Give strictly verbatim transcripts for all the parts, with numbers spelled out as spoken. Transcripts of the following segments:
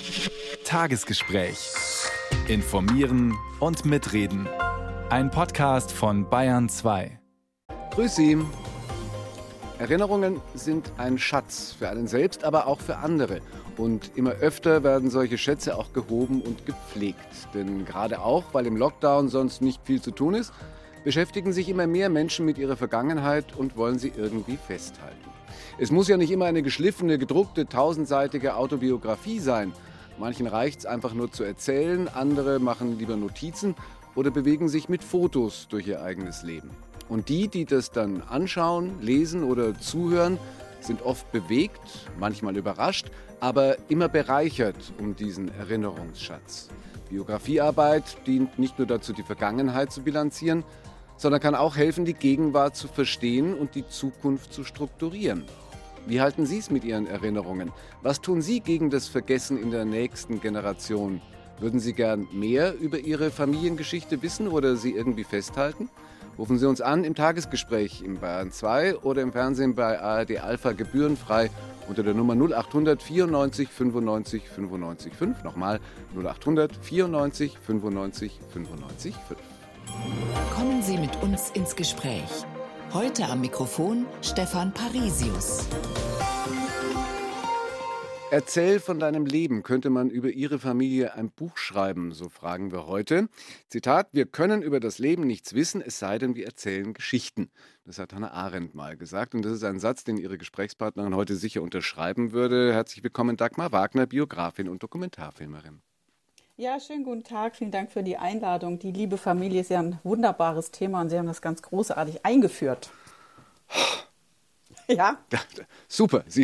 Tagesgespräch. Informieren und mitreden. Ein Podcast von Bayern zwei. Grüß Sie. Erinnerungen sind ein Schatz für einen selbst, aber auch für andere. Und immer öfter werden solche Schätze auch gehoben und gepflegt. Denn gerade auch, weil im Lockdown sonst nicht viel zu tun ist, beschäftigen sich immer mehr Menschen mit ihrer Vergangenheit und wollen sie irgendwie festhalten. Es muss ja nicht immer eine geschliffene, gedruckte, tausendseitige Autobiografie sein. Manchen reicht es einfach nur zu erzählen, andere machen lieber Notizen oder bewegen sich mit Fotos durch ihr eigenes Leben. Und die, die das dann anschauen, lesen oder zuhören, sind oft bewegt, manchmal überrascht, aber immer bereichert um diesen Erinnerungsschatz. Biografiearbeit dient nicht nur dazu, die Vergangenheit zu bilanzieren, sondern kann auch helfen, die Gegenwart zu verstehen und die Zukunft zu strukturieren. Wie halten Sie es mit Ihren Erinnerungen? Was tun Sie gegen das Vergessen in der nächsten Generation? Würden Sie gern mehr über Ihre Familiengeschichte wissen oder sie irgendwie festhalten? Rufen Sie uns an im Tagesgespräch im Bayern zwei oder im Fernsehen bei A R D Alpha gebührenfrei unter der Nummer null acht hundert vierundneunzig fünfundneunzig fünfundneunzig fünf. Nochmal null acht hundert vierundneunzig fünfundneunzig fünfundneunzig fünf. Kommen Sie mit uns ins Gespräch. Heute am Mikrofon Stefan Parisius. Erzähl von deinem Leben. Könnte man über Ihre Familie ein Buch schreiben? So fragen wir heute. Zitat: Wir können über das Leben nichts wissen, es sei denn, wir erzählen Geschichten. Das hat Hannah Arendt mal gesagt. Und das ist ein Satz, den Ihre Gesprächspartnerin heute sicher unterschreiben würde. Herzlich willkommen, Dagmar Wagner, Biografin und Dokumentarfilmerin. Ja, schönen guten Tag. Vielen Dank für die Einladung. Die liebe Familie ist ja ein wunderbares Thema und Sie haben das ganz großartig eingeführt. Ja. Ja, super. Sie,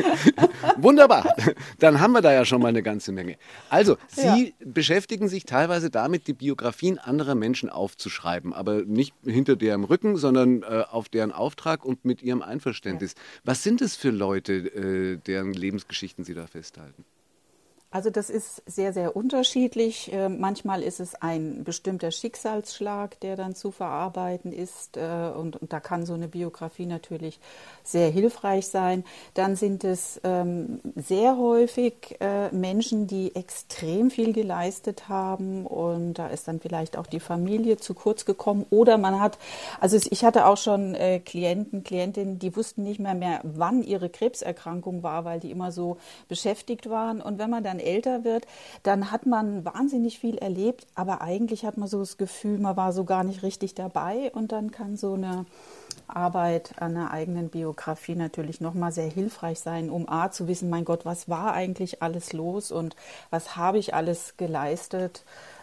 wunderbar. Dann haben wir da ja schon mal eine ganze Menge. Also, Sie ja. beschäftigen sich teilweise damit, die Biografien anderer Menschen aufzuschreiben, aber nicht hinter deren Rücken, sondern äh, auf deren Auftrag und mit Ihrem Einverständnis. Ja. Was sind es für Leute, äh, deren Lebensgeschichten Sie da festhalten? Also das ist sehr, sehr unterschiedlich. Äh, manchmal ist es ein bestimmter Schicksalsschlag, der dann zu verarbeiten ist. Äh, und, und da kann so eine Biografie natürlich sehr hilfreich sein. Dann sind es ähm, sehr häufig äh, Menschen, die extrem viel geleistet haben. Und da ist dann vielleicht auch die Familie zu kurz gekommen. Oder man hat, also ich hatte auch schon äh, Klienten, Klientinnen, die wussten nicht mehr, mehr, wann ihre Krebserkrankung war, weil die immer so beschäftigt waren. Und wenn man dann älter wird, dann hat man wahnsinnig viel erlebt, aber eigentlich hat man so das Gefühl, man war so gar nicht richtig dabei und dann kann so eine Arbeit an einer eigenen Biografie natürlich nochmal sehr hilfreich sein, um A, zu wissen, mein Gott, was war eigentlich alles los und was habe ich alles geleistet,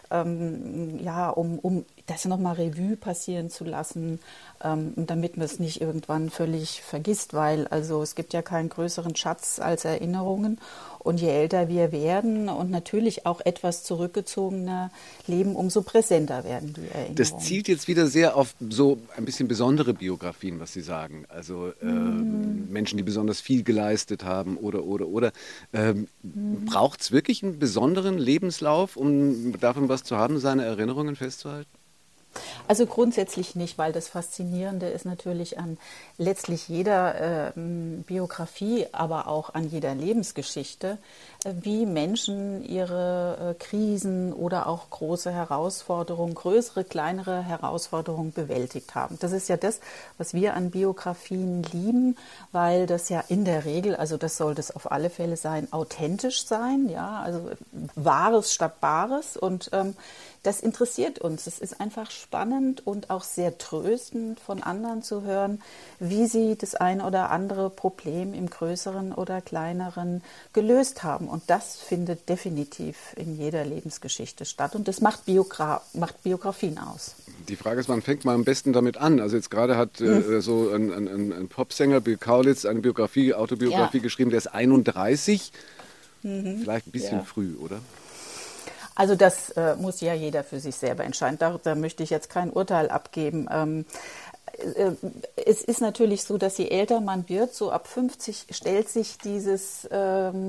ähm, ja, um, um das nochmal Revue passieren zu lassen, ähm, damit man es nicht irgendwann völlig vergisst, weil also es gibt ja keinen größeren Schatz als Erinnerungen. Und je älter wir werden und natürlich auch etwas zurückgezogener leben, umso präsenter werden die Erinnerungen. Das zielt jetzt wieder sehr auf so ein bisschen besondere Biografien, was Sie sagen. Also äh, mm. Menschen, die besonders viel geleistet haben oder, oder, oder. Ähm, mm. Braucht es wirklich einen besonderen Lebenslauf, um davon was zu haben, seine Erinnerungen festzuhalten? Also grundsätzlich nicht, weil das Faszinierende ist natürlich an letztlich jeder äh, Biografie, aber auch an jeder Lebensgeschichte, äh, wie Menschen ihre äh, Krisen oder auch große Herausforderungen, größere, kleinere Herausforderungen bewältigt haben. Das ist ja das, was wir an Biografien lieben, weil das ja in der Regel, also das soll das auf alle Fälle sein, authentisch sein, ja, also Wahres statt Bares und ähm, das interessiert uns. Es ist einfach spannend und auch sehr tröstend von anderen zu hören, wie sie das ein oder andere Problem im größeren oder kleineren gelöst haben. Und das findet definitiv in jeder Lebensgeschichte statt. Und das macht, Biogra- macht Biografien aus. Die Frage ist, wann fängt man am besten damit an? Also jetzt gerade hat äh, so ein, ein, ein Popsänger, Bill Kaulitz, eine Biografie, Autobiografie ja. geschrieben, der ist einunddreißig. Mhm. Vielleicht ein bisschen ja. früh, oder? Also das äh, muss ja jeder für sich selber entscheiden. Da, da möchte ich jetzt kein Urteil abgeben. Ähm, äh, es ist natürlich so, dass je älter man wird, so ab fünfzig stellt sich dieses ähm,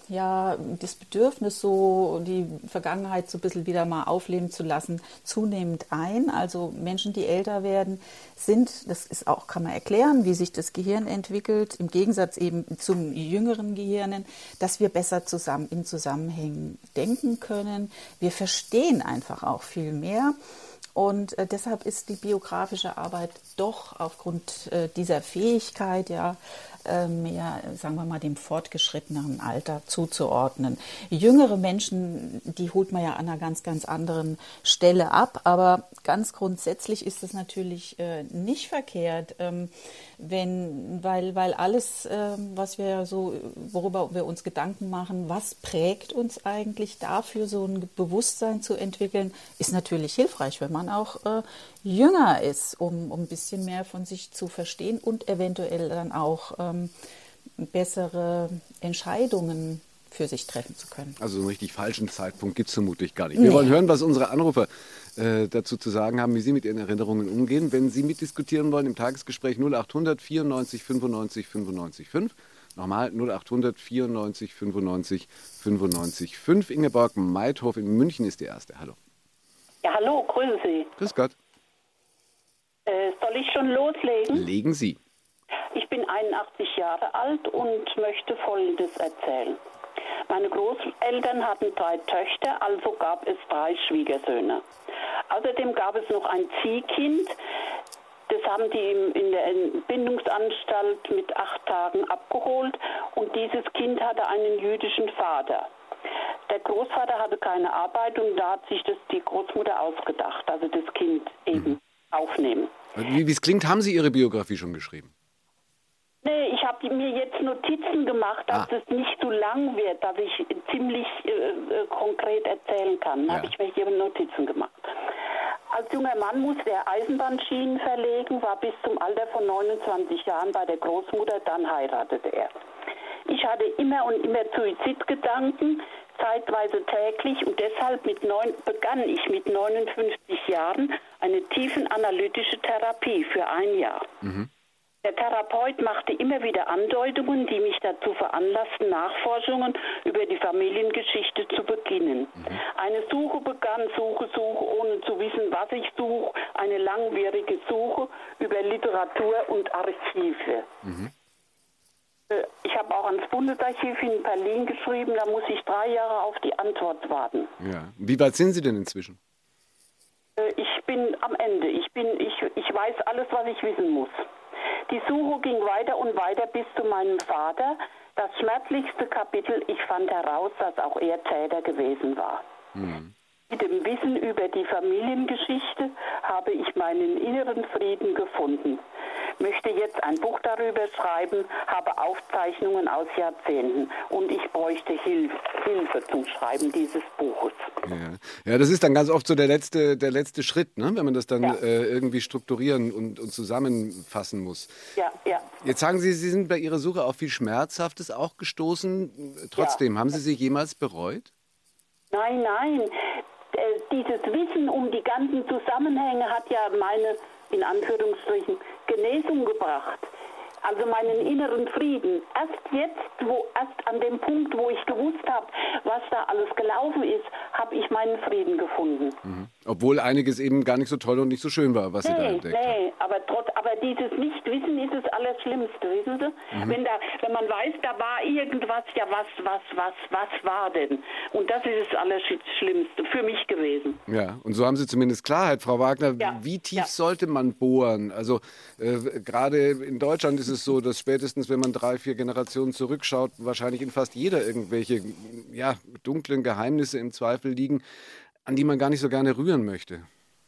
ja, das Bedürfnis, so die Vergangenheit so ein bisschen wieder mal aufleben zu lassen, zunehmend ein. Also Menschen, die älter werden, sind, das ist auch, kann man erklären, wie sich das Gehirn entwickelt, im Gegensatz eben zum jüngeren Gehirnen, dass wir besser zusammen in Zusammenhängen denken können. Wir verstehen einfach auch viel mehr. Und äh, deshalb ist die biografische Arbeit doch aufgrund äh, dieser Fähigkeit, ja, äh, mehr, sagen wir mal, dem fortgeschrittenen Alter zuzuordnen. Jüngere Menschen, die holt man ja an einer ganz, ganz anderen Stelle ab. Aber ganz grundsätzlich ist es natürlich äh, nicht verkehrt, ähm, wenn, weil, weil alles, äh, was wir so, worüber wir uns Gedanken machen, was prägt uns eigentlich dafür, so ein Bewusstsein zu entwickeln, ist natürlich hilfreich, wenn man auch äh, jünger ist, um, um ein bisschen mehr von sich zu verstehen und eventuell dann auch ähm, bessere Entscheidungen für sich treffen zu können. Also einen richtig falschen Zeitpunkt gibt es vermutlich gar nicht. Wir nee. wollen hören, was unsere Anrufer äh, dazu zu sagen haben, wie sie mit ihren Erinnerungen umgehen. Wenn Sie mitdiskutieren wollen im Tagesgespräch null achthundert vierundneunzig fünfundneunzig fünfundneunzig fünf. Nochmal null achthundert vierundneunzig fünfundneunzig fünfundneunzig fünf. Ingeborg Meithof in München ist die Erste. Hallo. Ja, hallo, grüße Sie. Grüß Gott. Äh, soll ich schon loslegen? Legen Sie. Ich bin einundachtzig Jahre alt und möchte Folgendes erzählen. Meine Großeltern hatten drei Töchter, also gab es drei Schwiegersöhne. Außerdem gab es noch ein Ziehkind, das haben die in der Entbindungsanstalt mit acht Tagen abgeholt und dieses Kind hatte einen jüdischen Vater. Der Großvater hatte keine Arbeit und da hat sich das die Großmutter ausgedacht, also das Kind eben mhm. aufnehmen. Wie es klingt, haben Sie Ihre Biografie schon geschrieben? Nee, ich habe mir jetzt Notizen gemacht, dass ah. es nicht zu lang wird, dass ich ziemlich äh, konkret erzählen kann. Da ja. habe ich mir hier Notizen gemacht. Als junger Mann musste er Eisenbahnschienen verlegen, war bis zum Alter von neunundzwanzig Jahren bei der Großmutter, dann heiratete er. Ich hatte immer und immer Suizidgedanken, zeitweise täglich und deshalb mit neun, begann ich mit neunundfünfzig Jahren eine tiefenanalytische Therapie für ein Jahr. Mhm. Der Therapeut machte immer wieder Andeutungen, die mich dazu veranlassten, Nachforschungen über die Familiengeschichte zu beginnen. Mhm. Eine Suche begann, Suche, Suche, ohne zu wissen, was ich suche, eine langwierige Suche über Literatur und Archive. Mhm. Ich habe auch ans Bundesarchiv in Berlin geschrieben, da muss ich drei Jahre auf die Antwort warten. Ja. Wie weit sind Sie denn inzwischen? Ich bin am Ende. Ich, bin, ich, ich weiß alles, was ich wissen muss. Die Suche ging weiter und weiter bis zu meinem Vater. Das schmerzlichste Kapitel, ich fand heraus, dass auch er Täter gewesen war. Mhm. Mit dem Wissen über die Familiengeschichte habe ich meinen inneren Frieden gefunden. Möchte jetzt ein Buch darüber schreiben, habe Aufzeichnungen aus Jahrzehnten und ich bräuchte Hilfe, Hilfe zum Schreiben dieses Buches. Ja. ja, das ist dann ganz oft so der letzte, der letzte Schritt, ne? Wenn man das dann ja. äh, irgendwie strukturieren und, und zusammenfassen muss. Ja, ja. Jetzt sagen Sie, Sie sind bei Ihrer Suche auf viel Schmerzhaftes auch gestoßen. Trotzdem, ja. haben Sie sich jemals bereut? Nein, nein. Dieses Wissen um die ganzen Zusammenhänge hat ja meine, in Anführungsstrichen, Genesung gebracht. Also meinen inneren Frieden. Erst jetzt, wo erst an dem Punkt, wo ich gewusst habe, was da alles gelaufen ist, habe ich meinen Frieden gefunden. Mhm. Obwohl einiges eben gar nicht so toll und nicht so schön war, was nee, Sie da entdeckt haben. Nee, aber, trotz, aber dieses Nichtwissen ist das Allerschlimmste, wissen Sie? Mhm. Wenn, da, wenn man weiß, da war irgendwas, ja was, was, was, was war denn? Und das ist das Allerschlimmste für mich gewesen. Ja, und so haben Sie zumindest Klarheit, Frau Wagner. Ja. Wie tief ja. sollte man bohren? Also äh, gerade in Deutschland ist es so, dass spätestens, wenn man drei, vier Generationen zurückschaut, wahrscheinlich in fast jeder irgendwelche ja, dunklen Geheimnisse im Zweifel liegen, an die man gar nicht so gerne rühren möchte.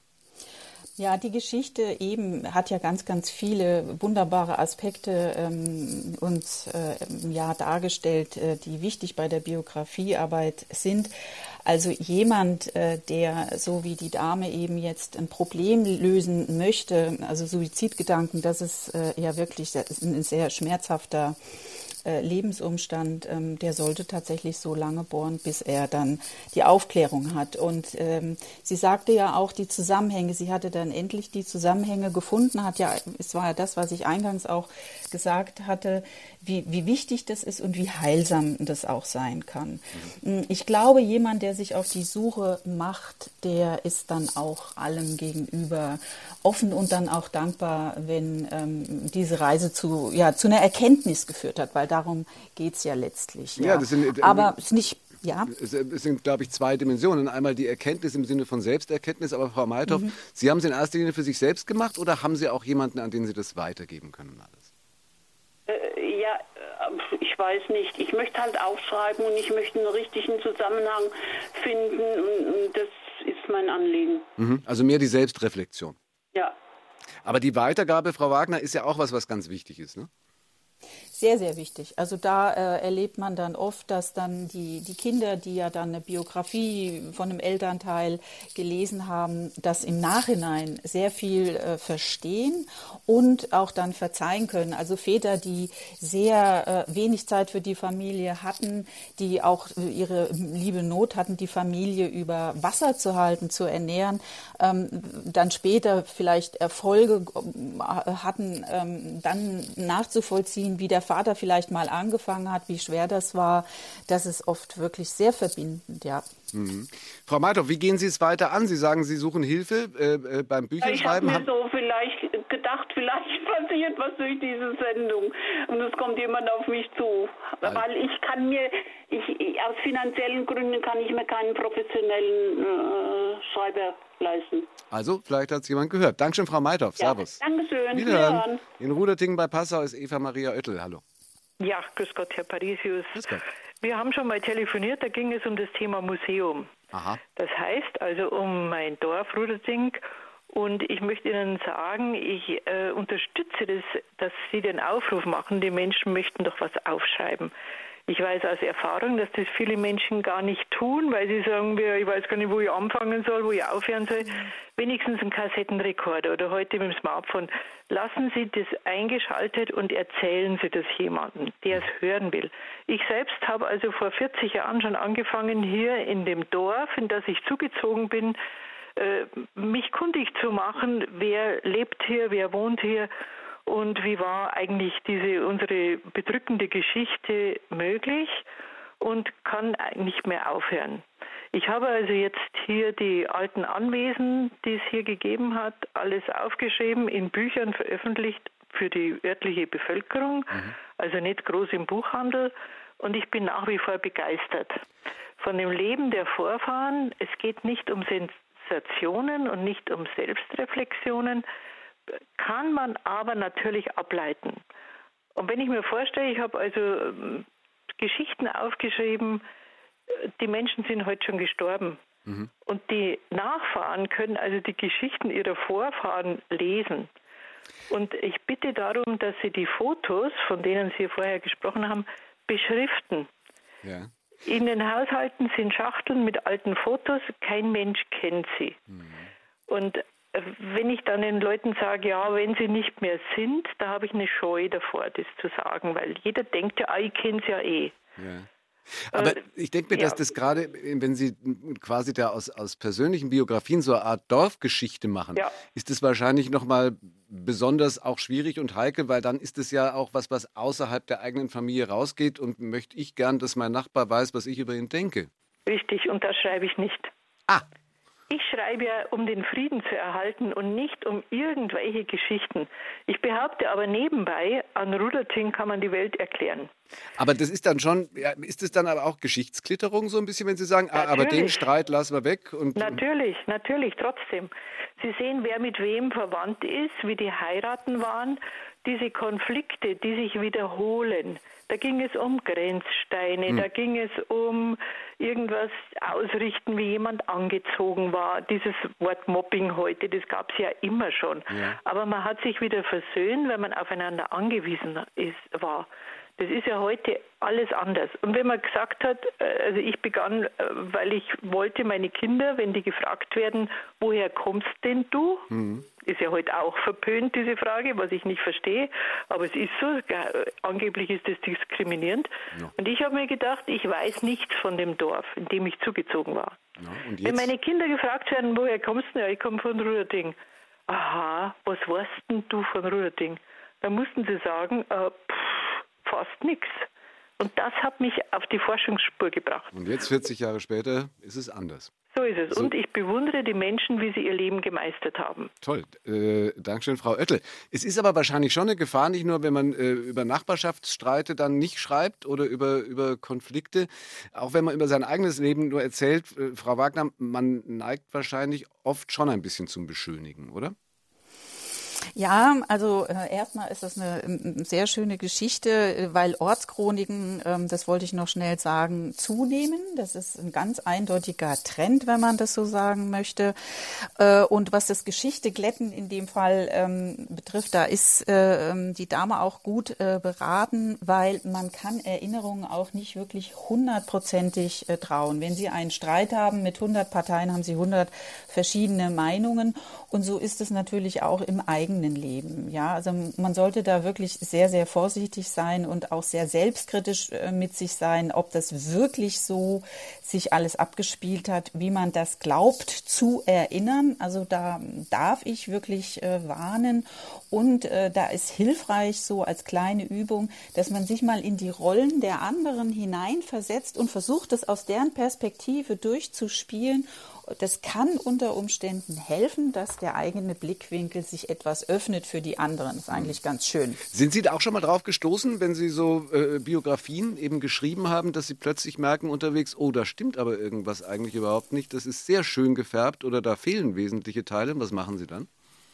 Ja, die Geschichte eben hat ja ganz, ganz viele wunderbare Aspekte ähm, uns äh, ja, dargestellt, äh, die wichtig bei der Biografiearbeit sind. Also jemand, äh, der so wie die Dame eben jetzt ein Problem lösen möchte, also Suizidgedanken, das ist äh, ja wirklich ein sehr schmerzhafter äh, Lebensumstand, ähm, der sollte tatsächlich so lange bohren, bis er dann die Aufklärung hat. Und ähm, sie sagte ja auch die Zusammenhänge, sie hatte dann endlich die Zusammenhänge gefunden, hat ja, es war ja das, was ich eingangs auch gesagt hatte, wie, wie wichtig das ist und wie heilsam das auch sein kann. Mhm. Ich glaube, jemand, der sich auf die Suche macht, der ist dann auch allem gegenüber offen und dann auch dankbar, wenn ähm, diese Reise zu, ja, zu einer Erkenntnis geführt hat, weil darum geht es ja letztlich. Ja, ja das sind, äh, aber es ist nicht... Ja. Es sind, glaube ich, zwei Dimensionen. Einmal die Erkenntnis im Sinne von Selbsterkenntnis, aber Frau Maythoff, mhm. Sie haben es in erster Linie für sich selbst gemacht oder haben Sie auch jemanden, an den Sie das weitergeben können alles? Äh, ja, ich weiß nicht. Ich möchte halt aufschreiben und ich möchte einen richtigen Zusammenhang finden und, und das ist mein Anliegen. Mhm. Also mehr die Selbstreflexion. Ja. Aber die Weitergabe, Frau Wagner, ist ja auch was, was ganz wichtig ist, ne? Sehr, sehr wichtig. Also da äh, erlebt man dann oft, dass dann die, die Kinder, die ja dann eine Biografie von einem Elternteil gelesen haben, das im Nachhinein sehr viel äh, verstehen und auch dann verzeihen können. Also Väter, die sehr äh, wenig Zeit für die Familie hatten, die auch äh, ihre liebe Not hatten, die Familie über Wasser zu halten, zu ernähren, ähm, dann später vielleicht Erfolge äh, hatten, ähm, dann nachzuvollziehen, wie der Vater vielleicht mal angefangen hat, wie schwer das war, das ist oft wirklich sehr verbindend, ja. Mhm. Frau Maythoff, wie gehen Sie es weiter an? Sie sagen, Sie suchen Hilfe äh, beim Bücherschreiben. Ich habe mir so vielleicht gedacht, vielleicht passiert was durch diese Sendung und es kommt jemand auf mich zu. Also. Weil ich kann mir, ich, aus finanziellen Gründen kann ich mir keinen professionellen äh, Schreiber leisten. Also, vielleicht hat es jemand gehört. Dankeschön, Frau Maythoff. Ja, Servus. Dankeschön. Wiederhören. Wiederhören. In Rudertingen bei Passau ist Eva Maria Oettel. Hallo. Ja, grüß Gott, Herr Parisius. Grüß Gott. Wir haben schon mal telefoniert, da ging es um das Thema Museum. Aha. Das heißt also um mein Dorf Ruderting. Und ich möchte Ihnen sagen, ich äh, unterstütze das, dass Sie den Aufruf machen, die Menschen möchten doch was aufschreiben. Ich weiß aus Erfahrung, dass das viele Menschen gar nicht tun, weil sie sagen, ich weiß gar nicht, wo ich anfangen soll, wo ich aufhören soll. Wenigstens ein Kassettenrekorder oder heute mit dem Smartphone. Lassen Sie das eingeschaltet und erzählen Sie das jemandem, der es hören will. Ich selbst habe also vor vierzig Jahren schon angefangen, hier in dem Dorf, in das ich zugezogen bin, mich kundig zu machen, wer lebt hier, wer wohnt hier. Und wie war eigentlich diese unsere bedrückende Geschichte möglich und kann nicht mehr aufhören. Ich habe also jetzt hier die alten Anwesen, die es hier gegeben hat, alles aufgeschrieben, in Büchern veröffentlicht für die örtliche Bevölkerung, mhm. also nicht groß im Buchhandel. Und ich bin nach wie vor begeistert von dem Leben der Vorfahren. Es geht nicht um Sensationen und nicht um Selbstreflexionen, kann man aber natürlich ableiten. Und wenn ich mir vorstelle, ich habe also äh, Geschichten aufgeschrieben, die Menschen sind heute schon gestorben. Mhm. Und die Nachfahren können also die Geschichten ihrer Vorfahren lesen. Und ich bitte darum, dass Sie die Fotos, von denen Sie vorher gesprochen haben, beschriften. Ja. In den Haushalten sind Schachteln mit alten Fotos, kein Mensch kennt sie. Mhm. Und wenn ich dann den Leuten sage, ja, wenn sie nicht mehr sind, da habe ich eine Scheu davor, das zu sagen, weil jeder denkt ja, ah, ich kenne es ja eh. Ja. Aber äh, ich denke mir, dass ja. das gerade, wenn Sie quasi da aus, aus persönlichen Biografien so eine Art Dorfgeschichte machen, ja. ist es wahrscheinlich nochmal besonders auch schwierig und heikel, weil dann ist es ja auch was, was außerhalb der eigenen Familie rausgeht und möchte ich gern, dass mein Nachbar weiß, was ich über ihn denke. Richtig, und das schreibe ich nicht. Ah, Ich schreibe ja, um den Frieden zu erhalten und nicht um irgendwelche Geschichten. Ich behaupte aber nebenbei, an Ruderting kann man die Welt erklären. Aber das ist dann schon, ja, ist es dann aber auch Geschichtsklitterung so ein bisschen, wenn Sie sagen, ah, aber den Streit lassen wir weg? Und natürlich, natürlich, trotzdem. Sie sehen, wer mit wem verwandt ist, wie die Heiraten waren, diese Konflikte, die sich wiederholen. Da ging es um Grenzsteine, hm. da ging es um irgendwas ausrichten, wie jemand angezogen war. Dieses Wort Mobbing heute, das gab es ja immer schon. Ja. Aber man hat sich wieder versöhnt, wenn man aufeinander angewiesen ist, war. Das ist ja heute alles anders. Und wenn man gesagt hat, also ich begann, weil ich wollte meine Kinder, wenn die gefragt werden, woher kommst denn du? Mhm. Ist ja heute auch verpönt, diese Frage, was ich nicht verstehe. Aber es ist so, angeblich ist das diskriminierend. Ja. Und ich habe mir gedacht, ich weiß nichts von dem Dorf, in dem ich zugezogen war. Ja, und jetzt? Wenn meine Kinder gefragt werden, woher kommst du? Ja, ich komme von Ruderding. Aha, was weißt denn du von Ruderding? Da mussten sie sagen, äh, pff, fast nichts. Und das hat mich auf die Forschungsspur gebracht. Und jetzt, vierzig Jahre später, ist es anders. So ist es. So. Und ich bewundere die Menschen, wie sie ihr Leben gemeistert haben. Toll. Äh, Dankeschön, Frau Oettel. Es ist aber wahrscheinlich schon eine Gefahr, nicht nur, wenn man äh, über Nachbarschaftsstreite dann nicht schreibt oder über, über Konflikte. Auch wenn man über sein eigenes Leben nur erzählt, äh, Frau Wagner, man neigt wahrscheinlich oft schon ein bisschen zum Beschönigen, oder? Ja, also äh, erstmal ist das eine äh, sehr schöne Geschichte, weil Ortschroniken, äh, das wollte ich noch schnell sagen, zunehmen. Das ist ein ganz eindeutiger Trend, wenn man das so sagen möchte. Äh, und was das Geschichteglätten in dem Fall ähm, betrifft, da ist äh, die Dame auch gut äh, beraten, weil man kann Erinnerungen auch nicht wirklich hundertprozentig äh, trauen. Wenn Sie einen Streit haben mit hundert Parteien, haben Sie hundert verschiedene Meinungen. Und so ist es natürlich auch im eigenen Leben. Ja, also man sollte da wirklich sehr, sehr vorsichtig sein und auch sehr selbstkritisch äh, mit sich sein, ob das wirklich so sich alles abgespielt hat, wie man das glaubt zu erinnern. Also da darf ich wirklich äh, warnen. Und äh, da ist hilfreich so als kleine Übung, dass man sich mal in die Rollen der anderen hineinversetzt und versucht, das aus deren Perspektive durchzuspielen. Das kann unter Umständen helfen, dass der eigene Blickwinkel sich etwas öffnet für die anderen. Das ist eigentlich ganz schön. Sind Sie da auch schon mal drauf gestoßen, wenn Sie so äh, Biografien eben geschrieben haben, dass Sie plötzlich merken unterwegs, oh, da stimmt aber irgendwas eigentlich überhaupt nicht, das ist sehr schön gefärbt oder da fehlen wesentliche Teile. Was machen Sie dann?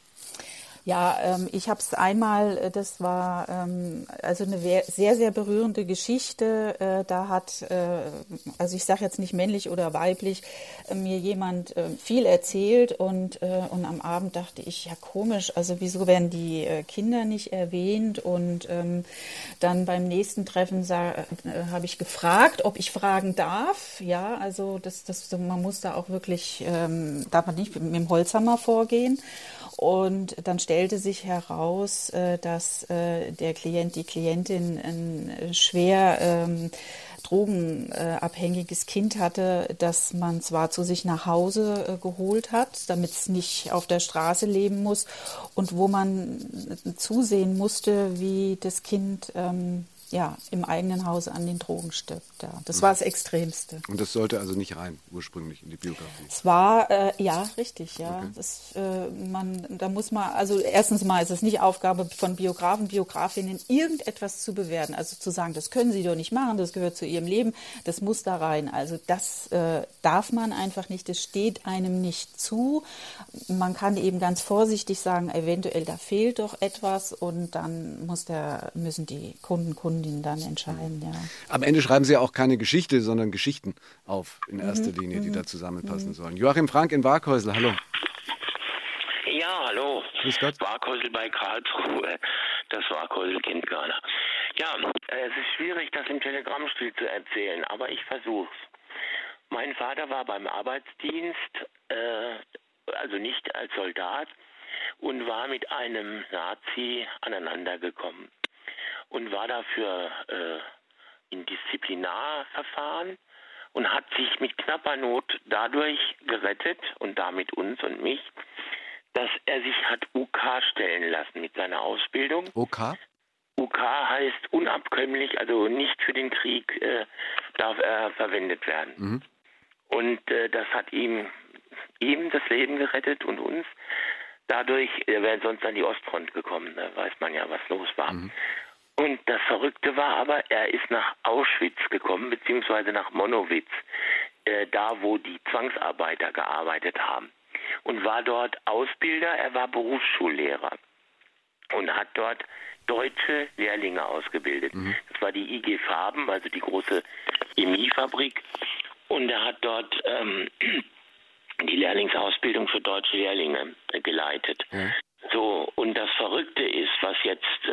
Ja, ähm, ich habe es einmal, das war ähm, also eine sehr, sehr berührende Geschichte. Äh, da hat, äh, also ich sage jetzt nicht männlich oder weiblich, äh, mir jemand äh, viel erzählt und, äh, und am Abend dachte ich, ja komisch, also wieso werden die äh, Kinder nicht erwähnt? Und ähm, dann beim nächsten Treffen äh, habe ich gefragt, ob ich fragen darf. Ja, also das, das, man muss da auch wirklich, ähm, darf man nicht mit dem Holzhammer vorgehen. Und dann stellte sich heraus, dass der Klient, die Klientin ein schwer ähm, drogenabhängiges Kind hatte, das man zwar zu sich nach Hause äh, geholt hat, damit es nicht auf der Straße leben muss und wo man zusehen musste, wie das Kind ähm, ja, im eigenen Hause an den Drogen stirbt. Ja. Das war das Extremste. Und das sollte also nicht rein, ursprünglich in die Biografie? Es war, äh, ja, richtig, ja. Okay. Das, äh, man, da muss man, also erstens mal ist es nicht Aufgabe von Biografen, Biografinnen, irgendetwas zu bewerten. Also zu sagen, das können sie doch nicht machen, das gehört zu ihrem Leben, das muss da rein. Also das äh, darf man einfach nicht, das steht einem nicht zu. Man kann eben ganz vorsichtig sagen, eventuell da fehlt doch etwas und dann muss der, müssen die Kunden, Kunden dann entscheiden, ja. Am Ende schreiben Sie ja auch keine Geschichte, sondern Geschichten auf, in erster mhm. Linie, die da zusammenpassen mhm. sollen. Joachim Frank in Warkhäusl, hallo. Ja, hallo. Grüß Gott. Warkhäusl bei Karlsruhe. Das Warkhäusl kennt keiner. Ja, es ist schwierig, das im Telegrammstil zu erzählen, aber ich versuch's. Mein Vater war beim Arbeitsdienst, äh, also nicht als Soldat, und war mit einem Nazi aneinandergekommen. Und war dafür äh, in Disziplinarverfahren und hat sich mit knapper Not dadurch gerettet und damit uns und mich, dass er sich hat U K stellen lassen mit seiner Ausbildung. U K? U K heißt unabkömmlich, also nicht für den Krieg äh, darf er verwendet werden. Mhm. Und äh, das hat ihm, ihm das Leben gerettet und uns. Dadurch, er wäre sonst an die Ostfront gekommen, da weiß man ja, was los war. Mhm. Und das Verrückte war aber, er ist nach Auschwitz gekommen, beziehungsweise nach Monowitz, äh, da wo die Zwangsarbeiter gearbeitet haben. Und war dort Ausbilder, er war Berufsschullehrer und hat dort deutsche Lehrlinge ausgebildet. Mhm. Das war die I G Farben, also die große Chemiefabrik. Und er hat dort ähm, die Lehrlingsausbildung für deutsche Lehrlinge äh, geleitet. Mhm. So, und das Verrückte ist, was jetzt äh,